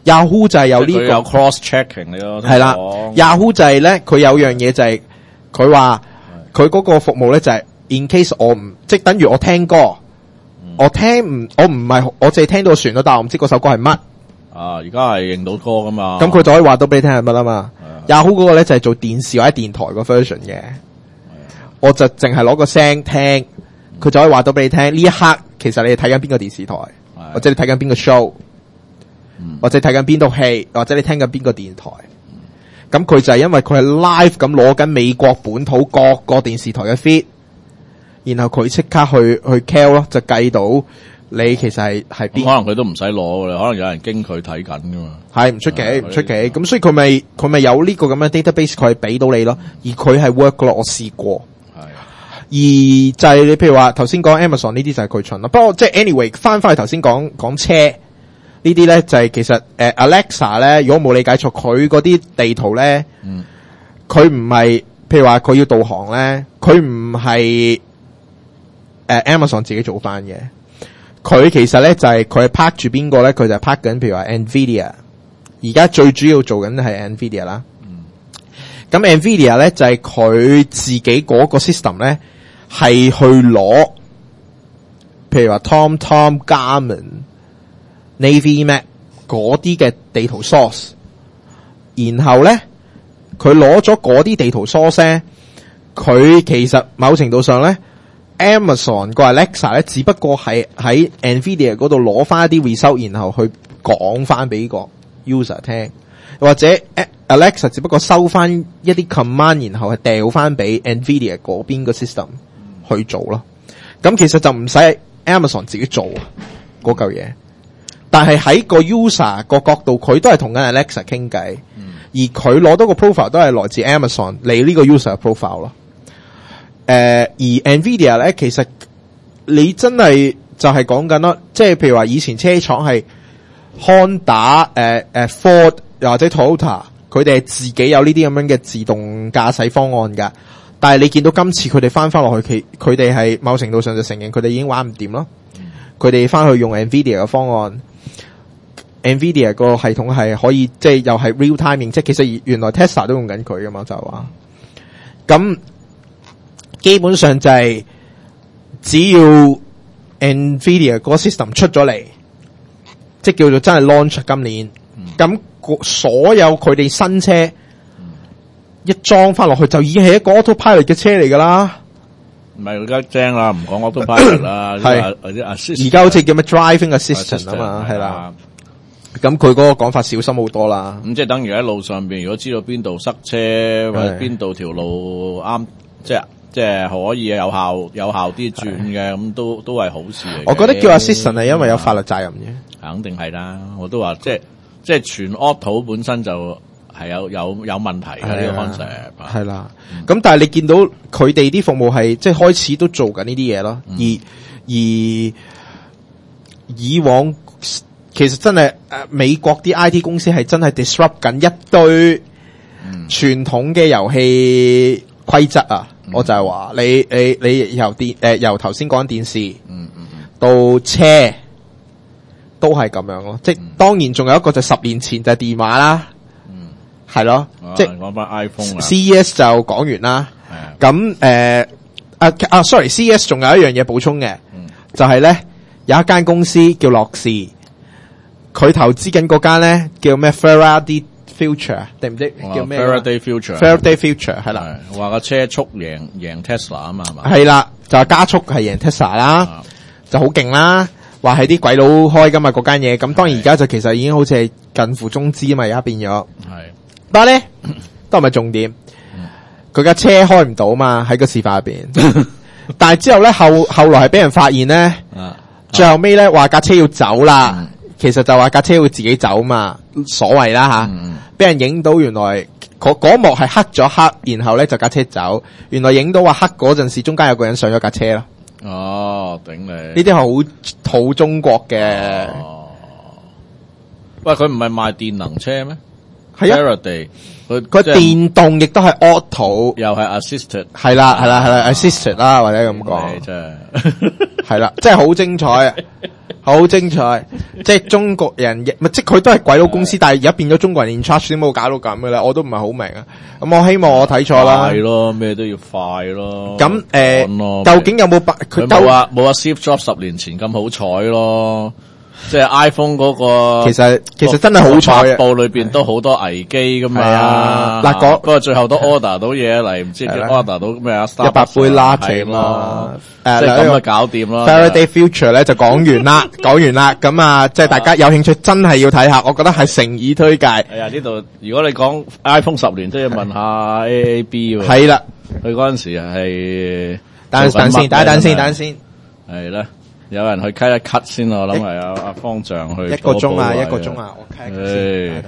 Yahoo 就係有呢個有 cross checking 你咯， 係啦。Yahoo 就係咧，佢有樣嘢就係佢話佢嗰個服務咧就係 in case 我唔即係等於我聽歌，我唔係我淨係聽到旋律，但我唔知嗰首歌係乜。 啊，而家係認到歌噶嘛， 咁佢就可以話到俾你聽係乜啊嘛。Yahoo 嗰個咧就係做電視或者電台個 version 嘅，我就淨係攞個聲聽，佢就可以話到俾你聽呢一刻其實你睇緊邊個電視台，或者你睇緊邊個 show，或者睇緊邊套戲，或者你聽緊邊個電台。咁佢就係因為佢係 live 咁攞緊美國本土各個電視台嘅 feed， 然後佢即刻去 cal 咯，就計到你其實係邊。 可能佢都唔使攞噶啦，可能有人經佢睇緊噶嘛。係唔出奇，唔出奇。咁所以佢咪有呢個咁嘅 database， 佢係俾到你咯。而佢係 work 咯，我試過。而就係你譬如話頭先講 Amazon 呢啲就係佢蠢咯。不過即係 anyway 翻去頭先講車呢啲咧，就係其實Alexa 咧，如果冇理解錯，佢嗰啲地圖咧，佢唔係譬如話佢要導航咧，佢唔係Amazon 自己做翻嘅。佢其實咧就係佢係拍住邊個咧，佢就係拍緊譬如話 Nvidia， 而家最主要做緊係 Nvidia 啦。咁 Nvidia 咧就係佢自己嗰個 system 咧係去攞，譬如話 TomTom、Garmin、Navy Map 嗰啲嘅地圖 source， 然後咧佢攞咗嗰啲地圖 source 咧，佢其實某程度上咧。Amazon 個 Alexa 咧，只不過係喺 Nvidia 嗰度攞翻一啲 result， 然後去講翻俾個 user 聽，或者 Alexa 只不過收翻一啲 command， 然後係掉翻俾 Nvidia 嗰邊個 system 去做咯。咁其實就唔使 Amazon 自己做嗰嚿嘢，但係喺個 user 個角度，佢都係同緊 Alexa 傾偈，而佢攞到個 profile 都係來自 Amazon 你呢個 user 嘅 profile 咯。而 Nvidia 咧，其實你真係就係講緊咯，即係譬如話以前車廠係 Honda、Ford 又或者 Toyota， 佢哋係自己有呢啲咁樣嘅自動駕駛方案噶。但係你見到今次佢哋翻落去，佢哋係某程度上就承認佢哋已經玩唔掂咯。佢哋翻去用 Nvidia 嘅方案，Nvidia 個系統係可以即係又係 real timing， 即係其實原來 Tesla 都用緊佢噶嘛，就係話咁。基本上就係只要 Nvidia 個 system 出咗嚟，即係叫做真係 launch 今年，咁所有佢哋新車一裝翻落去，就已經係一個 autopilot 嘅車嚟噶啦。 唔係而家正啦，唔講 autopilot 啦，係而家好似叫咩 driving assistant 啊嘛，係啦。咁佢嗰個講法小心好多啦。 咁即係等於喺路上邊，如果知道邊度塞車或者邊度條路啱，即係可以有效啲轉嘅，咁都係好事嚟。 我覺得叫 assistant 係因為有法律責任嘅， 肯定係啦。我都話即係全 auto 本身就係有問題嘅呢個 concept。 係啦，咁但係你見到佢哋啲服務係即係開始都做緊呢啲嘢咯，而以往其實真係美國啲 IT 公司係真係 disrupt 緊一堆傳統嘅遊戲規則啊。我就係話你由頭先講電視，到車都係咁樣咯。即係當然仲有一個就10年前就係電話啦，係咯。即係講翻 iPhone 啦。 CES 就講完啦。咁sorry，CES 仲有一樣嘢補充嘅，就係咧有一間公司叫樂視，佢投資緊嗰間咧叫咩 Faraday Future 定唔知叫咩 Faraday Future 係啦， 話個車速贏 Tesla 啊嘛，係嘛？ 係啦，就係加速係贏 Tesla 啦，就好勁啦。話係啲鬼佬開噶嘛嗰間嘢，咁當然而家就其實已經好似係近乎中資啊嘛，而家變咗。係，但係咧都唔係重點，佢架車開唔到嘛喺個事發入邊，但係之後咧後來係俾人發現咧，最後尾咧話架車要走啦。其實就話架車會自己走嘛，所謂啦吓，俾人影到原來嗰幕係黑咗黑，然後咧就架車走，原來影到話黑嗰陣時，中間有個人上咗架車咯。 哦，頂你！呢啲係好土中國嘅。 喂，佢唔係賣電能車咩？ 係啊 Faraday 佢電動亦都係 auto， 又係 assisted， 係啦 assisted 啦，或者咁講， 真係係啦，真係好精彩啊！ 好精彩，即係中國人，即係佢都係鬼佬公司，但係而家變咗中國人 in charge，點解會搞到咁嘅咧？我都唔係好明啊。咁我希望我睇錯啦。 快咯，咩都要快咯。 咁究竟有冇佢冇話 Steve Jobs 10年前咁好彩咯？即係 iPhone 嗰個， 其實真係好彩嘅。 報裏邊都好多危機噶嘛。嗱，不過最後都 order 到嘢嚟，唔知 order 到咩啊？100 杯 latte 咯， 即係咁啊，搞掂咯。 Faraday Future 咧就講完啦，咁啊，即係大家有興趣真係要睇下，我覺得係誠意推介。 係啊，呢度如果你講 iPhone 10年，都要問下 AAB 喎。 係啦， 佢嗰陣時係等先， 係啦。有人去 cut 一 cut 先，我諗係阿方丈去 1個鐘啊，我 cut 先。